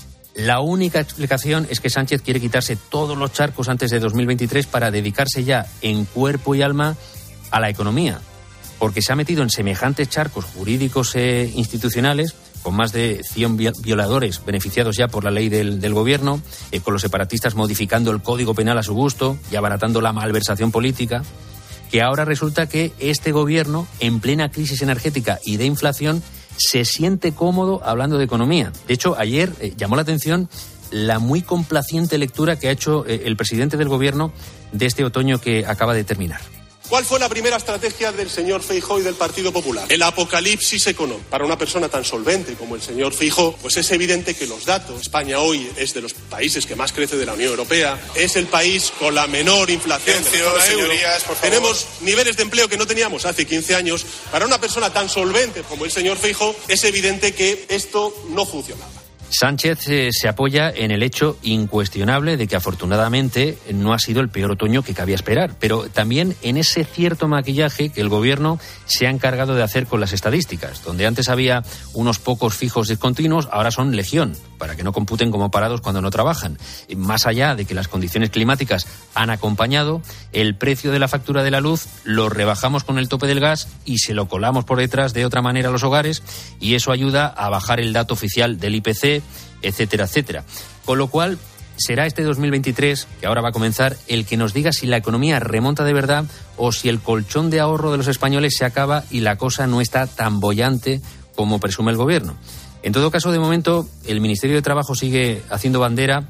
La única explicación es que Sánchez quiere quitarse todos los charcos antes de 2023 para dedicarse ya en cuerpo y alma a la economía, porque se ha metido en semejantes charcos jurídicos e institucionales, con más de 100 violadores beneficiados ya por la ley del gobierno, con los separatistas modificando el Código Penal a su gusto y abaratando la malversación política, que ahora resulta que este gobierno, en plena crisis energética y de inflación, se siente cómodo hablando de economía. De hecho, ayer llamó la atención la muy complaciente lectura que ha hecho el presidente del gobierno de este otoño que acaba de terminar. ¿Cuál fue la primera estrategia del señor Feijóo y del Partido Popular? El apocalipsis económico. Para una persona tan solvente como el señor Feijóo, pues es evidente que los datos. España hoy es de los países que más crece de la Unión Europea. Es el país con la menor inflación de la zona euro. Tenemos niveles de empleo que no teníamos hace 15 años. Para una persona tan solvente como el señor Feijóo, es evidente que esto no funcionaba. Sánchez se apoya en el hecho incuestionable de que afortunadamente no ha sido el peor otoño que cabía esperar, pero también en ese cierto maquillaje que el gobierno se ha encargado de hacer con las estadísticas, donde antes había unos pocos fijos discontinuos, ahora son legión, para que no computen como parados cuando no trabajan. Más allá de que las condiciones climáticas han acompañado, el precio de la factura de la luz lo rebajamos con el tope del gas y se lo colamos por detrás de otra manera a los hogares, y eso ayuda a bajar el dato oficial del IPC, etcétera, etcétera. Con lo cual, será este 2023, que ahora va a comenzar, el que nos diga si la economía remonta de verdad o si el colchón de ahorro de los españoles se acaba y la cosa no está tan boyante como presume el gobierno. En todo caso, de momento, el Ministerio de Trabajo sigue haciendo bandera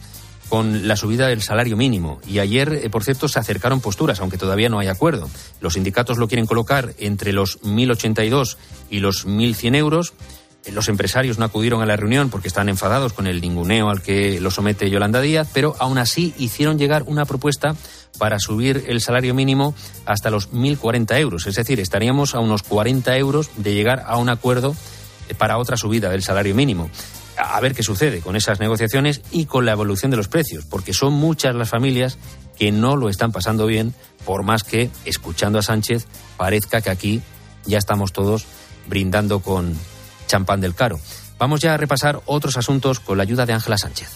con la subida del salario mínimo. Y ayer, por cierto, se acercaron posturas, aunque todavía no hay acuerdo. Los sindicatos lo quieren colocar entre los 1.082 y los 1.100 euros. Los empresarios no acudieron a la reunión porque están enfadados con el ninguneo al que lo somete Yolanda Díaz, pero aún así hicieron llegar una propuesta para subir el salario mínimo hasta los 1.040 euros. Es decir, estaríamos a unos 40 euros de llegar a un acuerdo para otra subida del salario mínimo. A ver qué sucede con esas negociaciones y con la evolución de los precios, porque son muchas las familias que no lo están pasando bien, por más que, escuchando a Sánchez, parezca que aquí ya estamos todos brindando con champán del caro. Vamos ya a repasar otros asuntos con la ayuda de Ángela Sánchez.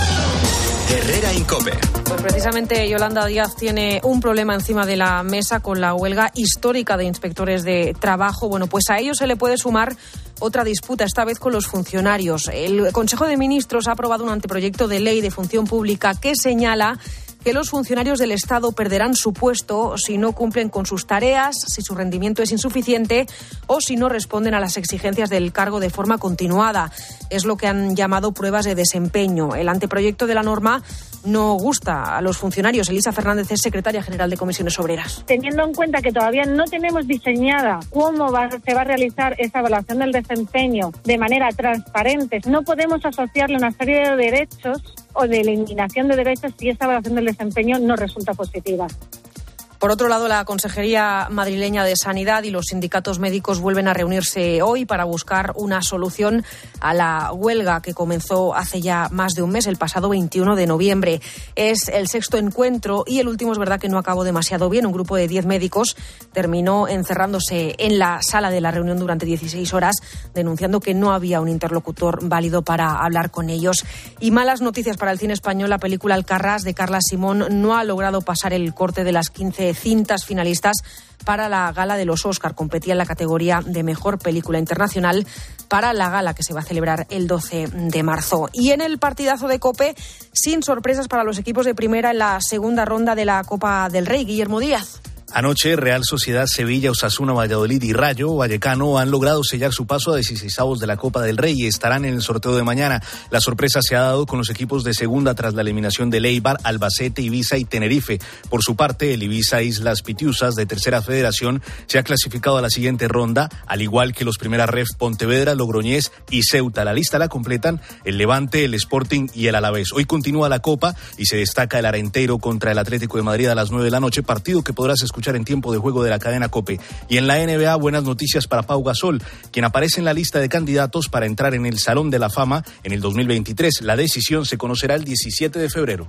Herrera Incope. Pues precisamente Yolanda Díaz tiene un problema encima de la mesa con la huelga histórica de inspectores de trabajo. Bueno, pues a ello se le puede sumar otra disputa, esta vez con los funcionarios. El Consejo de Ministros ha aprobado un anteproyecto de ley de función pública que señala que los funcionarios del Estado perderán su puesto si no cumplen con sus tareas, si su rendimiento es insuficiente o si no responden a las exigencias del cargo de forma continuada. Es lo que han llamado pruebas de desempeño. El anteproyecto de la norma no gusta a los funcionarios. Elisa Fernández es secretaria general de Comisiones Obreras. Teniendo en cuenta que todavía no tenemos diseñada cómo se va a realizar esa evaluación del desempeño de manera transparente, no podemos asociarle una serie de derechos o de eliminación de derechos si esa evaluación del desempeño no resulta positiva. Por otro lado, la Consejería Madrileña de Sanidad y los sindicatos médicos vuelven a reunirse hoy para buscar una solución a la huelga que comenzó hace ya más de un mes, el pasado 21 de noviembre. Es el sexto encuentro y el último es verdad que no acabó demasiado bien. Un grupo de 10 médicos terminó encerrándose en la sala de la reunión durante 16 horas, denunciando que no había un interlocutor válido para hablar con ellos. Y malas noticias para el cine español. La película Alcarrás de Carla Simón no ha logrado pasar el corte de las 15 cintas finalistas para la gala de los Oscar. Competía en la categoría de mejor película internacional para la gala que se va a celebrar el 12 de marzo. Y en el partidazo de COPE, sin sorpresas para los equipos de primera en la segunda ronda de la Copa del Rey. Guillermo Díaz. Anoche, Real Sociedad, Sevilla, Osasuna, Valladolid y Rayo Vallecano han logrado sellar su paso a 16avos de la Copa del Rey y estarán en el sorteo de mañana. La sorpresa se ha dado con los equipos de segunda tras la eliminación de Eibar, Albacete, Ibiza y Tenerife. Por su parte, el Ibiza Islas Pitiusas de Tercera Federación se ha clasificado a la siguiente ronda, al igual que los primeras ref Pontevedra, Logroñés y Ceuta. La lista la completan el Levante, el Sporting y el Alavés. Hoy continúa la Copa y se destaca el Arenteiro contra el Atlético de Madrid a las 9 de la noche, partido que podrás escuchar en tiempo de juego de la cadena COPE. Y en la NBA, buenas noticias para Pau Gasol, quien aparece en la lista de candidatos para entrar en el Salón de la Fama en el 2023. La decisión se conocerá el 17 de febrero.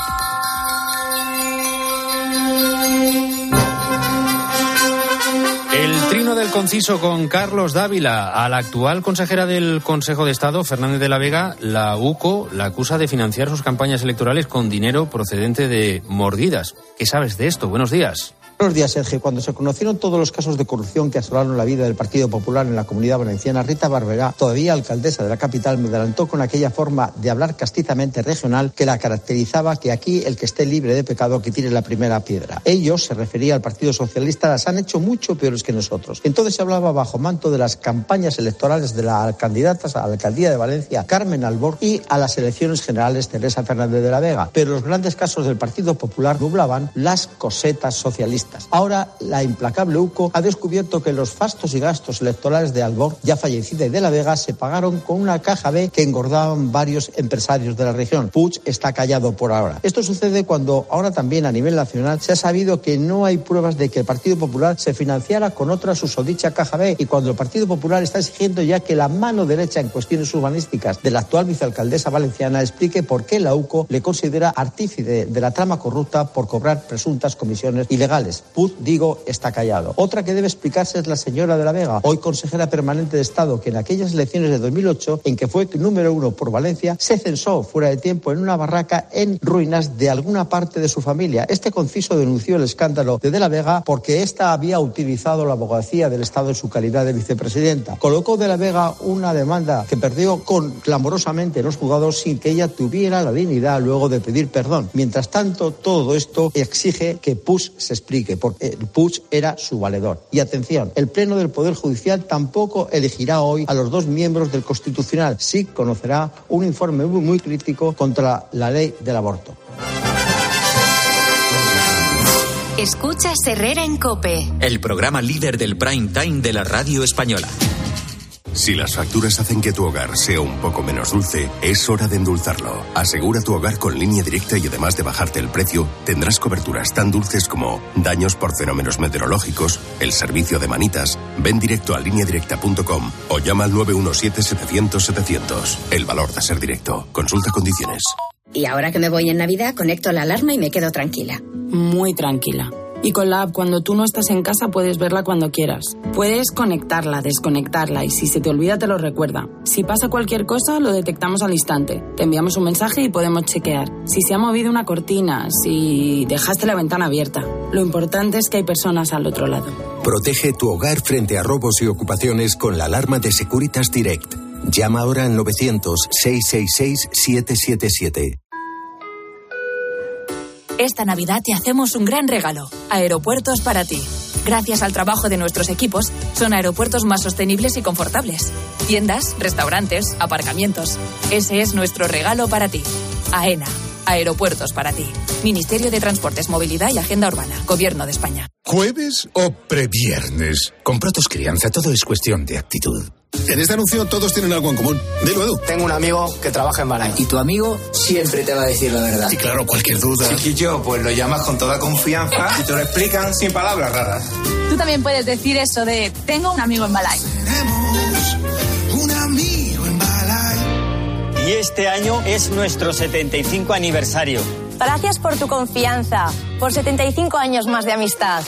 El trino del conciso con Carlos Dávila. A la actual consejera del Consejo de Estado, Fernández de la Vega, la UCO la acusa de financiar sus campañas electorales con dinero procedente de mordidas. ¿Qué sabes de esto? Buenos días. Buenos días, Sergio. Cuando se conocieron todos los casos de corrupción que asolaron la vida del Partido Popular en la Comunidad Valenciana, Rita Barberá, todavía alcaldesa de la capital, me adelantó con aquella forma de hablar castizamente regional que la caracterizaba, que aquí el que esté libre de pecado que tire la primera piedra. Ellos, se refería al Partido Socialista, las han hecho mucho peores que nosotros. Entonces se hablaba bajo manto de las campañas electorales de las candidatas a la alcaldía de Valencia, Carmen Albor, y a las elecciones generales, Teresa Fernández de la Vega. Pero los grandes casos del Partido Popular nublaban las cosetas socialistas. Ahora, la implacable UCO ha descubierto que los fastos y gastos electorales de Albor, ya fallecida, y de la Vega se pagaron con una caja B que engordaban varios empresarios de la región. Puig está callado por ahora. Esto sucede cuando ahora también a nivel nacional se ha sabido que no hay pruebas de que el Partido Popular se financiara con otra susodicha caja B, y cuando el Partido Popular está exigiendo ya que la mano derecha en cuestiones urbanísticas de la actual vicealcaldesa valenciana explique por qué la UCO le considera artífice de la trama corrupta por cobrar presuntas comisiones ilegales. Puig, digo, está callado. Otra que debe explicarse es la señora de la Vega, hoy consejera permanente de Estado, que en aquellas elecciones de 2008, en que fue número 1 por Valencia, se censó fuera de tiempo en una barraca en ruinas de alguna parte de su familia. Este conciso denunció el escándalo de la Vega porque ésta había utilizado la abogacía del Estado en su calidad de vicepresidenta. Colocó de la Vega una demanda que perdió clamorosamente en los juzgados sin que ella tuviera la dignidad luego de pedir perdón. Mientras tanto, todo esto exige que Puig se explique justifique, porque el Puig era su valedor. Y atención, el Pleno del Poder Judicial tampoco elegirá hoy a los 2 miembros del Constitucional. Sí conocerá un informe muy crítico contra la ley del aborto. Escuchas Herrera en COPE, el programa líder del prime time de la radio española. Si las facturas hacen que tu hogar sea un poco menos dulce, es hora de endulzarlo. Asegura tu hogar con Línea Directa y además de bajarte el precio, tendrás coberturas tan dulces como daños por fenómenos meteorológicos, el servicio de manitas. Ven directo a lineadirecta.com o llama al 917-700-700. El valor de ser directo. Consulta condiciones. Y ahora que me voy en Navidad, conecto la alarma y me quedo tranquila. Muy tranquila. Y con la app, cuando tú no estás en casa, puedes verla cuando quieras. Puedes conectarla, desconectarla y si se te olvida te lo recuerda. Si pasa cualquier cosa, lo detectamos al instante. Te enviamos un mensaje y podemos chequear. Si se ha movido una cortina, si dejaste la ventana abierta. Lo importante es que hay personas al otro lado. Protege tu hogar frente a robos y ocupaciones con la alarma de Securitas Direct. Llama ahora al 900-666-777. Esta Navidad te hacemos un gran regalo. Aeropuertos para ti. Gracias al trabajo de nuestros equipos, son aeropuertos más sostenibles y confortables. Tiendas, restaurantes, aparcamientos. Ese es nuestro regalo para ti. AENA. Aeropuertos para ti. Ministerio de Transportes, Movilidad y Agenda Urbana. Gobierno de España. ¿Jueves o previernes? Con Protos Crianza todo es cuestión de actitud. En este anuncio todos tienen algo en común. Dilo, Edu. Tengo un amigo que trabaja en Balay. Y tu amigo siempre te va a decir la verdad. Y claro, cualquier duda. Chiquillo, pues lo llamas con toda confianza y te lo explican sin palabras raras. Tú también puedes decir eso de tengo un amigo en Balay. Tenemos un amigo en Balay. Y este año es nuestro 75 aniversario. Gracias por tu confianza, por 75 años más de amistad.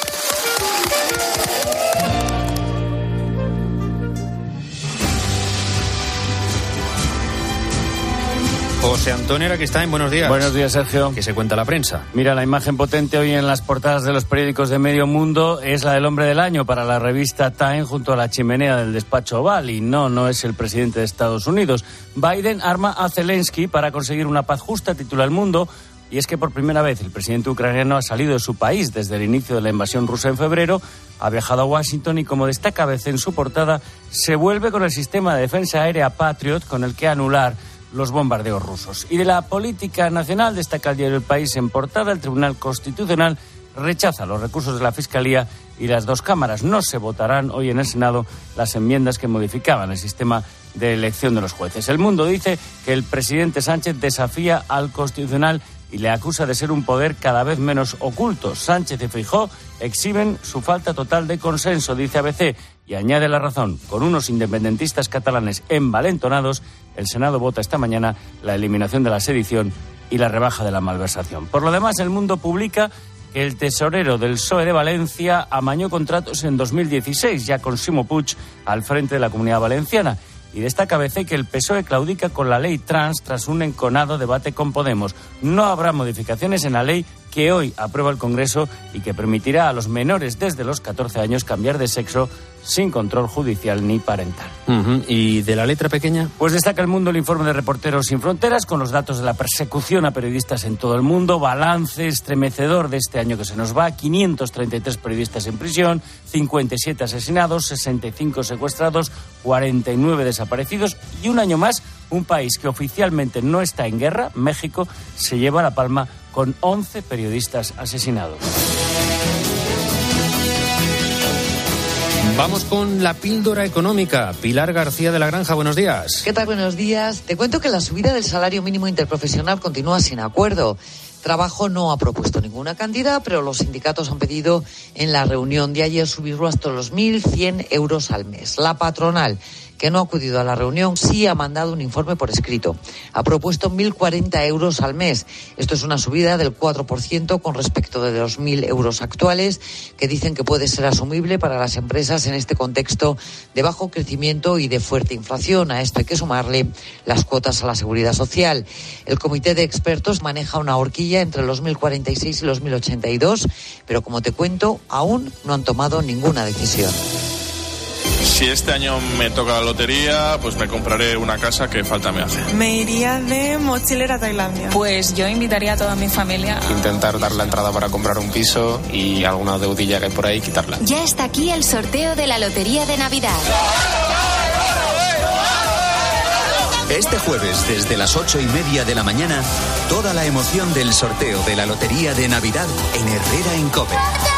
José Antonio Araquistáin, buenos días. Buenos días, Sergio. ¿Qué se cuenta la prensa? Mira, la imagen potente hoy en las portadas de los periódicos de medio mundo es la del hombre del año para la revista Time junto a la chimenea del despacho Oval. Y no es el presidente de Estados Unidos. Biden arma a Zelensky para conseguir una paz justa, titula El Mundo. Y es que por primera vez el presidente ucraniano ha salido de su país desde el inicio de la invasión rusa en febrero, ha viajado a Washington y, como destaca ABC en su portada, se vuelve con el sistema de defensa aérea Patriot con el que anular los bombardeos rusos. Y de la política nacional destaca el diario El País en portada: el Tribunal Constitucional rechaza los recursos de la Fiscalía y las 2 cámaras. No se votarán hoy en el Senado las enmiendas que modificaban el sistema de elección de los jueces. El Mundo dice que el presidente Sánchez desafía al Constitucional y le acusa de ser un poder cada vez menos oculto. Sánchez y Feijóo exhiben su falta total de consenso, dice ABC, y añade la razón. Con unos independentistas catalanes envalentonados, el Senado vota esta mañana la eliminación de la sedición y la rebaja de la malversación. Por lo demás, El Mundo publica que el tesorero del PSOE de Valencia amañó contratos en 2016, ya con Ximo Puig al frente de la Comunidad Valenciana. Y destaca ABC que el PSOE claudica con la ley trans tras un enconado debate con Podemos. No habrá modificaciones en la ley que hoy aprueba el Congreso y que permitirá a los menores desde los 14 años cambiar de sexo sin control judicial ni parental. ¿Y de la letra pequeña? Pues destaca El Mundo el informe de Reporteros Sin Fronteras con los datos de la persecución a periodistas en todo el mundo. Balance estremecedor de este año que se nos va: 533 periodistas en prisión, 57 asesinados, 65 secuestrados, 49 desaparecidos y un año más un país que oficialmente no está en guerra, México, se lleva la palma con 11 periodistas asesinados. Vamos con la píldora económica. Pilar García de la Granja, buenos días. ¿Qué tal? Buenos días. Te cuento que la subida del salario mínimo interprofesional continúa sin acuerdo. Trabajo no ha propuesto ninguna cantidad, pero los sindicatos han pedido en la reunión de ayer subirlo hasta los 1.100 euros al mes. La patronal, que no ha acudido a la reunión, sí ha mandado un informe por escrito. Ha propuesto 1.040 euros al mes. Esto es una subida del 4% con respecto de los 1.000 euros actuales, que dicen que puede ser asumible para las empresas en este contexto de bajo crecimiento y de fuerte inflación. A esto hay que sumarle las cuotas a la seguridad social. El comité de expertos maneja una horquilla entre los 1.046 y los 1.082, pero como te cuento, aún no han tomado ninguna decisión. Si este año me toca la lotería, pues me compraré una casa que falta me hace. Me iría de mochilera a Tailandia. Pues yo invitaría a toda mi familia. Intentar dar la entrada para comprar un piso y alguna deudilla que hay por ahí quitarla. Ya está aquí el sorteo de la Lotería de Navidad. Este jueves, desde las 8:30 de la mañana, toda la emoción del sorteo de la Lotería de Navidad en Herrera en COPE.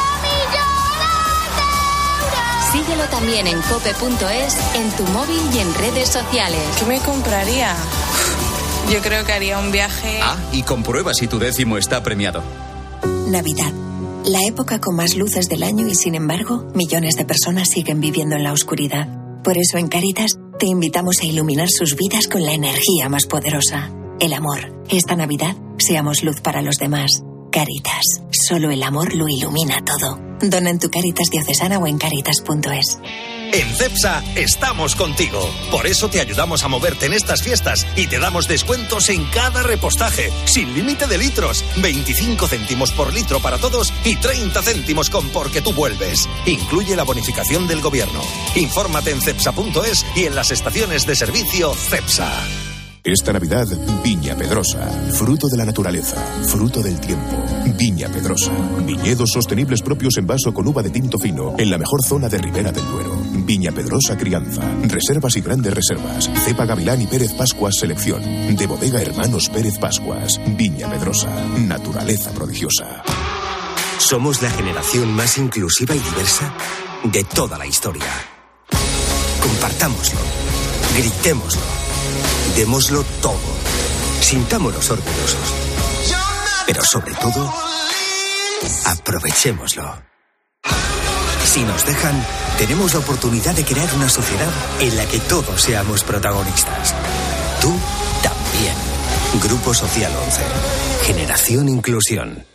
Síguelo también en cope.es, en tu móvil y en redes sociales. ¿Qué me compraría? Yo creo que haría un viaje... Y comprueba si tu décimo está premiado. Navidad, la época con más luces del año y sin embargo, millones de personas siguen viviendo en la oscuridad. Por eso en Cáritas te invitamos a iluminar sus vidas con la energía más poderosa, el amor. Esta Navidad, seamos luz para los demás. Cáritas, solo el amor lo ilumina todo. Dona en tu Cáritas diocesana o en cáritas.es. En Cepsa estamos contigo. Por eso te ayudamos a moverte en estas fiestas y te damos descuentos en cada repostaje, sin límite de litros, 25 céntimos por litro para todos y 30 céntimos con Porque tú vuelves. Incluye la bonificación del gobierno. Infórmate en cepsa.es y en las estaciones de servicio Cepsa. Esta Navidad, Viña Pedrosa, fruto de la naturaleza, fruto del tiempo. Viña Pedrosa, viñedos sostenibles propios en vaso con uva de tinto fino, en la mejor zona de Ribera del Duero. Viña Pedrosa Crianza, reservas y grandes reservas. Cepa Gavilán y Pérez Pascuas Selección, de Bodega Hermanos Pérez Pascuas. Viña Pedrosa, naturaleza prodigiosa. Somos la generación más inclusiva y diversa de toda la historia. Compartámoslo, gritémoslo, démoslo todo, sintámonos orgullosos, pero sobre todo, aprovechémoslo. Si nos dejan, tenemos la oportunidad de crear una sociedad en la que todos seamos protagonistas. Tú también. Grupo Social 11. Generación Inclusión.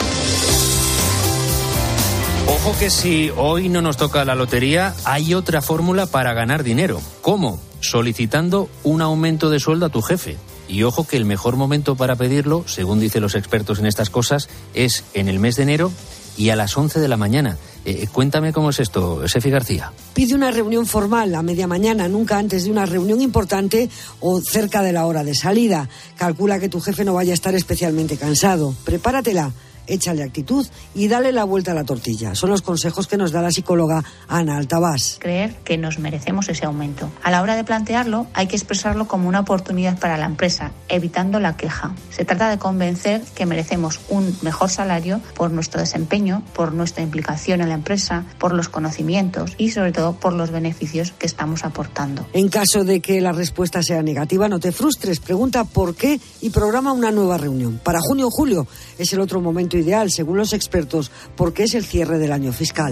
Ojo que si hoy no nos toca la lotería, hay otra fórmula para ganar dinero. ¿Cómo? Solicitando un aumento de sueldo a tu jefe. Y ojo que el mejor momento para pedirlo, según dicen los expertos en estas cosas, es en el mes de enero y a las 11 de la mañana. Cuéntame cómo es esto, Sefi García. Pide una reunión formal a media mañana, nunca antes de una reunión importante o cerca de la hora de salida. Calcula que tu jefe no vaya a estar especialmente cansado. Prepáratela. Échale actitud y dale la vuelta a la tortilla. Son los consejos que nos da la psicóloga Ana Altabás. Creer que nos merecemos ese aumento. A la hora de plantearlo, hay que expresarlo como una oportunidad para la empresa, evitando la queja. Se trata de convencer que merecemos un mejor salario por nuestro desempeño, por nuestra implicación en la empresa, por los conocimientos y sobre todo por los beneficios que estamos aportando. En caso de que la respuesta sea negativa, no te frustres. Pregunta por qué y programa una nueva reunión. Para junio o julio es el otro momento ideal, según los expertos, porque es el cierre del año fiscal.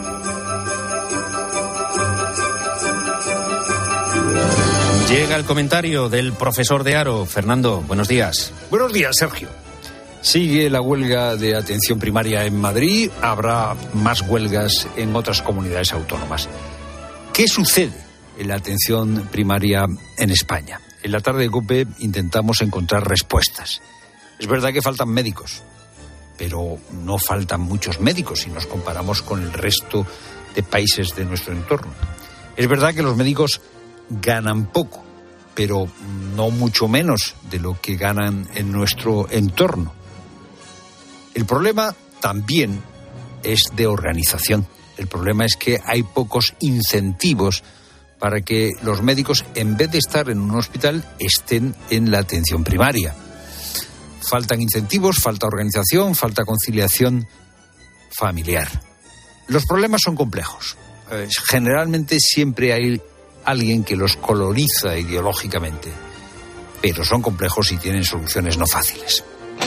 Llega el comentario del profesor de Aro. Fernando, buenos días. Buenos días, Sergio. Sigue la huelga de atención primaria en Madrid. Habrá más huelgas en otras comunidades autónomas. ¿Qué sucede en la atención primaria en España? En la tarde de COPE intentamos encontrar respuestas. Es verdad que faltan médicos, pero no faltan muchos médicos si nos comparamos con el resto de países de nuestro entorno. Es verdad que los médicos ganan poco, pero no mucho menos de lo que ganan en nuestro entorno. El problema también es de organización. El problema es que hay pocos incentivos para que los médicos, en vez de estar en un hospital, estén en la atención primaria. Faltan incentivos, falta organización, falta conciliación familiar. Los problemas son complejos. Generalmente siempre hay alguien que los coloriza ideológicamente, pero son complejos y tienen soluciones no fáciles.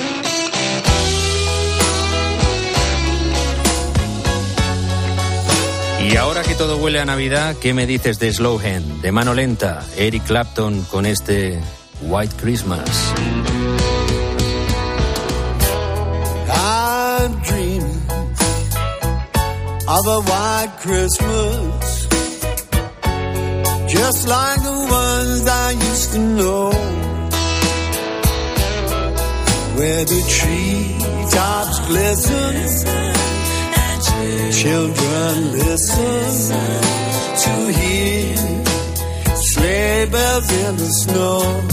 Y ahora que todo huele a Navidad, ¿qué me dices de Slow Hand, de mano lenta, Eric Clapton con este White Christmas? I'm dreaming of a white Christmas, just like the ones I used to know, where the treetops glisten Children, listen to hear sleigh bells in the snow.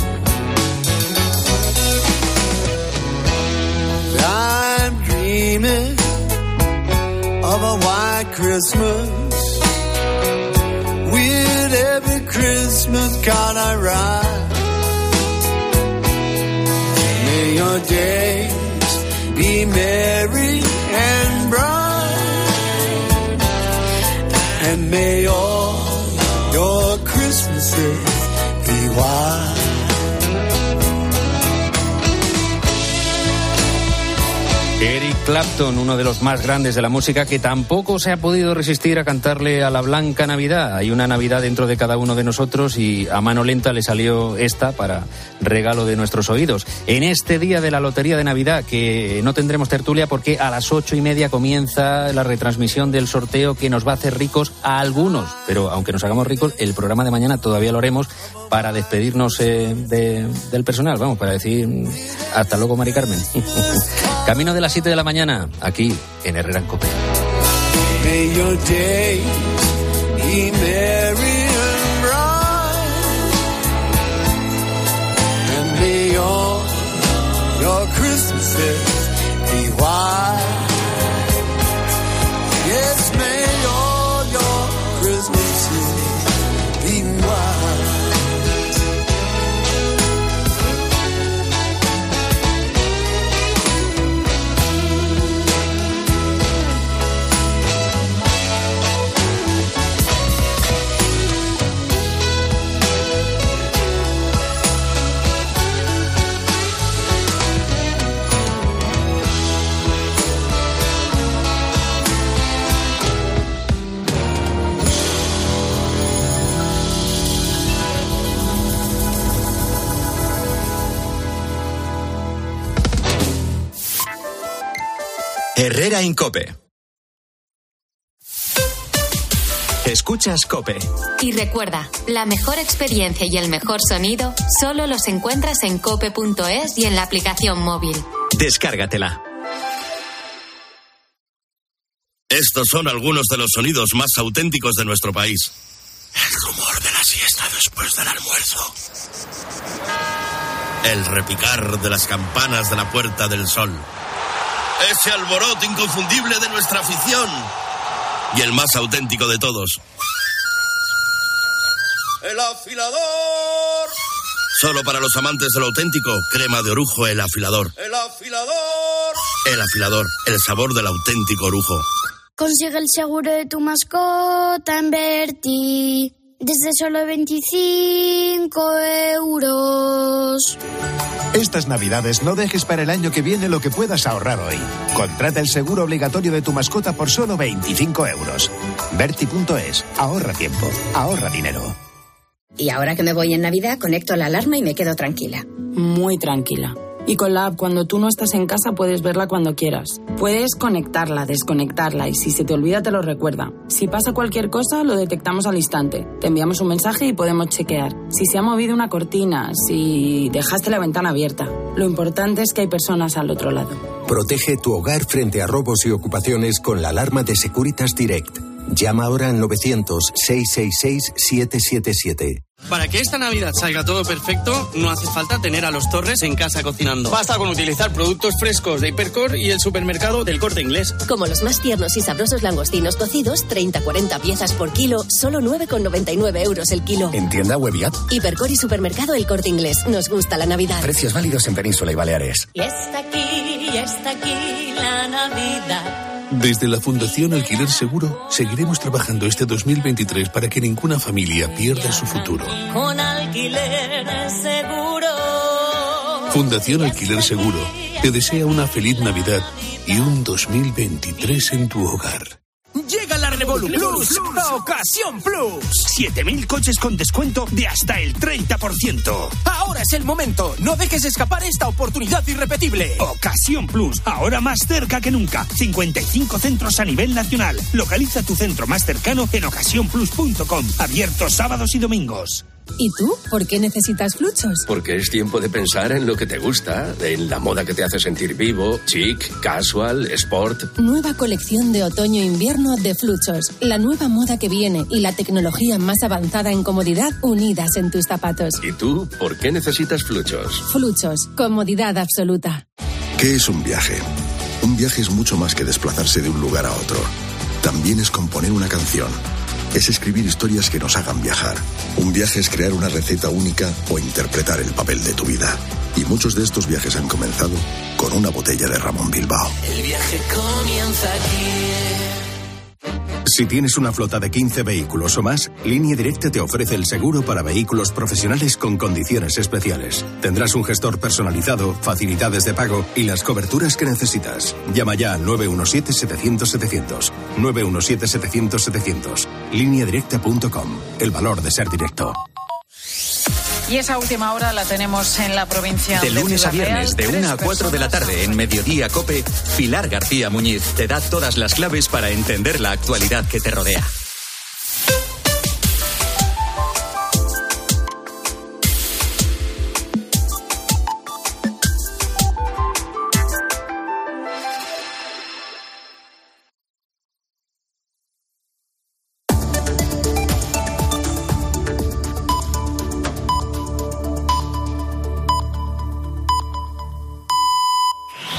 I'm dreaming of a white Christmas with every Christmas card I write. May your days be merry and bright, and may all your Christmases be white. Eric Clapton, uno de los más grandes de la música, que tampoco se ha podido resistir a cantarle a la Blanca Navidad. Hay una Navidad dentro de cada uno de nosotros y a mano lenta le salió esta para regalo de nuestros oídos. En este día de la Lotería de Navidad, que no tendremos tertulia porque a las 8:30 comienza la retransmisión del sorteo que nos va a hacer ricos a algunos. Pero aunque nos hagamos ricos, el programa de mañana todavía lo haremos para despedirnos del personal. Vamos, para decir hasta luego, Mari Carmen. Camino de las 7 de la mañana, aquí en Herrera en COPE. May your days be merry and bright, and may all your Christmases be white. Yes, may all your Christmases be white. Herrera en COPE. Escuchas COPE. Y recuerda, la mejor experiencia y el mejor sonido solo los encuentras en cope.es y en la aplicación móvil. Descárgatela. Estos son algunos de los sonidos más auténticos de nuestro país. El rumor de la siesta después del almuerzo. El repicar de las campanas de la Puerta del Sol. Ese alboroto inconfundible de nuestra afición. Y el más auténtico de todos. ¡El afilador! Solo para los amantes de lo auténtico, crema de orujo El Afilador. ¡El afilador! El Afilador, el sabor del auténtico orujo. Consigue el seguro de tu mascota en Berti. Desde solo 25 euros. Estas Navidades no dejes para el año que viene lo que puedas ahorrar hoy. Contrata el seguro obligatorio de tu mascota por solo 25 euros. Berti.es. Ahorra tiempo. Ahorra dinero. Y ahora que me voy en Navidad, conecto la alarma y me quedo tranquila. Muy tranquila. Y con la app, cuando tú no estás en casa, puedes verla cuando quieras. Puedes conectarla, desconectarla y si se te olvida te lo recuerda. Si pasa cualquier cosa, lo detectamos al instante. Te enviamos un mensaje y podemos chequear. Si se ha movido una cortina, si dejaste la ventana abierta. Lo importante es que hay personas al otro lado. Protege tu hogar frente a robos y ocupaciones con la alarma de Securitas Direct. Llama ahora al 900-666-777. Para que esta Navidad salga todo perfecto, no hace falta tener a los Torres en casa cocinando. Basta con utilizar productos frescos de Hipercor y el supermercado del Corte Inglés. Como los más tiernos y sabrosos langostinos cocidos, 30-40 piezas por kilo, solo 9,99 euros el kilo. En tienda web y app. Hipercor y supermercado El Corte Inglés. Nos gusta la Navidad. Precios válidos en Península y Baleares. Y está aquí la Navidad. Desde la Fundación Alquiler Seguro seguiremos trabajando este 2023 para que ninguna familia pierda su futuro. Con Alquiler Seguro. Fundación Alquiler Seguro te desea una feliz Navidad y un 2023 en tu hogar. Llega la Revolu Plus a Ocasión Plus. 7.000 coches con descuento de hasta el 30%. Ahora es el momento. No dejes escapar esta oportunidad irrepetible. Ocasión Plus, ahora más cerca que nunca. 55 centros a nivel nacional. Localiza tu centro más cercano en ocasiónplus.com. Abiertos sábados y domingos. ¿Y tú? ¿Por qué necesitas Fluchos? Porque es tiempo de pensar en lo que te gusta, en la moda que te hace sentir vivo, chic, casual, sport. Nueva colección de otoño-invierno de Fluchos. La nueva moda que viene y la tecnología más avanzada en comodidad unidas en tus zapatos. ¿Y tú? ¿Por qué necesitas Fluchos? Fluchos. Comodidad absoluta. ¿Qué es un viaje? Un viaje es mucho más que desplazarse de un lugar a otro. También es componer una canción. Es escribir historias que nos hagan viajar. Un viaje es crear una receta única o interpretar el papel de tu vida. Y muchos de estos viajes han comenzado con una botella de Ramón Bilbao. El viaje comienza aquí. Si tienes una flota de 15 vehículos o más, Línea Directa te ofrece el seguro para vehículos profesionales con condiciones especiales. Tendrás un gestor personalizado, facilidades de pago y las coberturas que necesitas. Llama ya al 917-700-700. 917-700-700. Lineadirecta.com. El valor de ser directo. Y esa última hora la tenemos en la provincia de lunes a viernes, de 1 a 4 de la tarde, en Mediodía COPE, Pilar García Muñiz te da todas las claves para entender la actualidad que te rodea.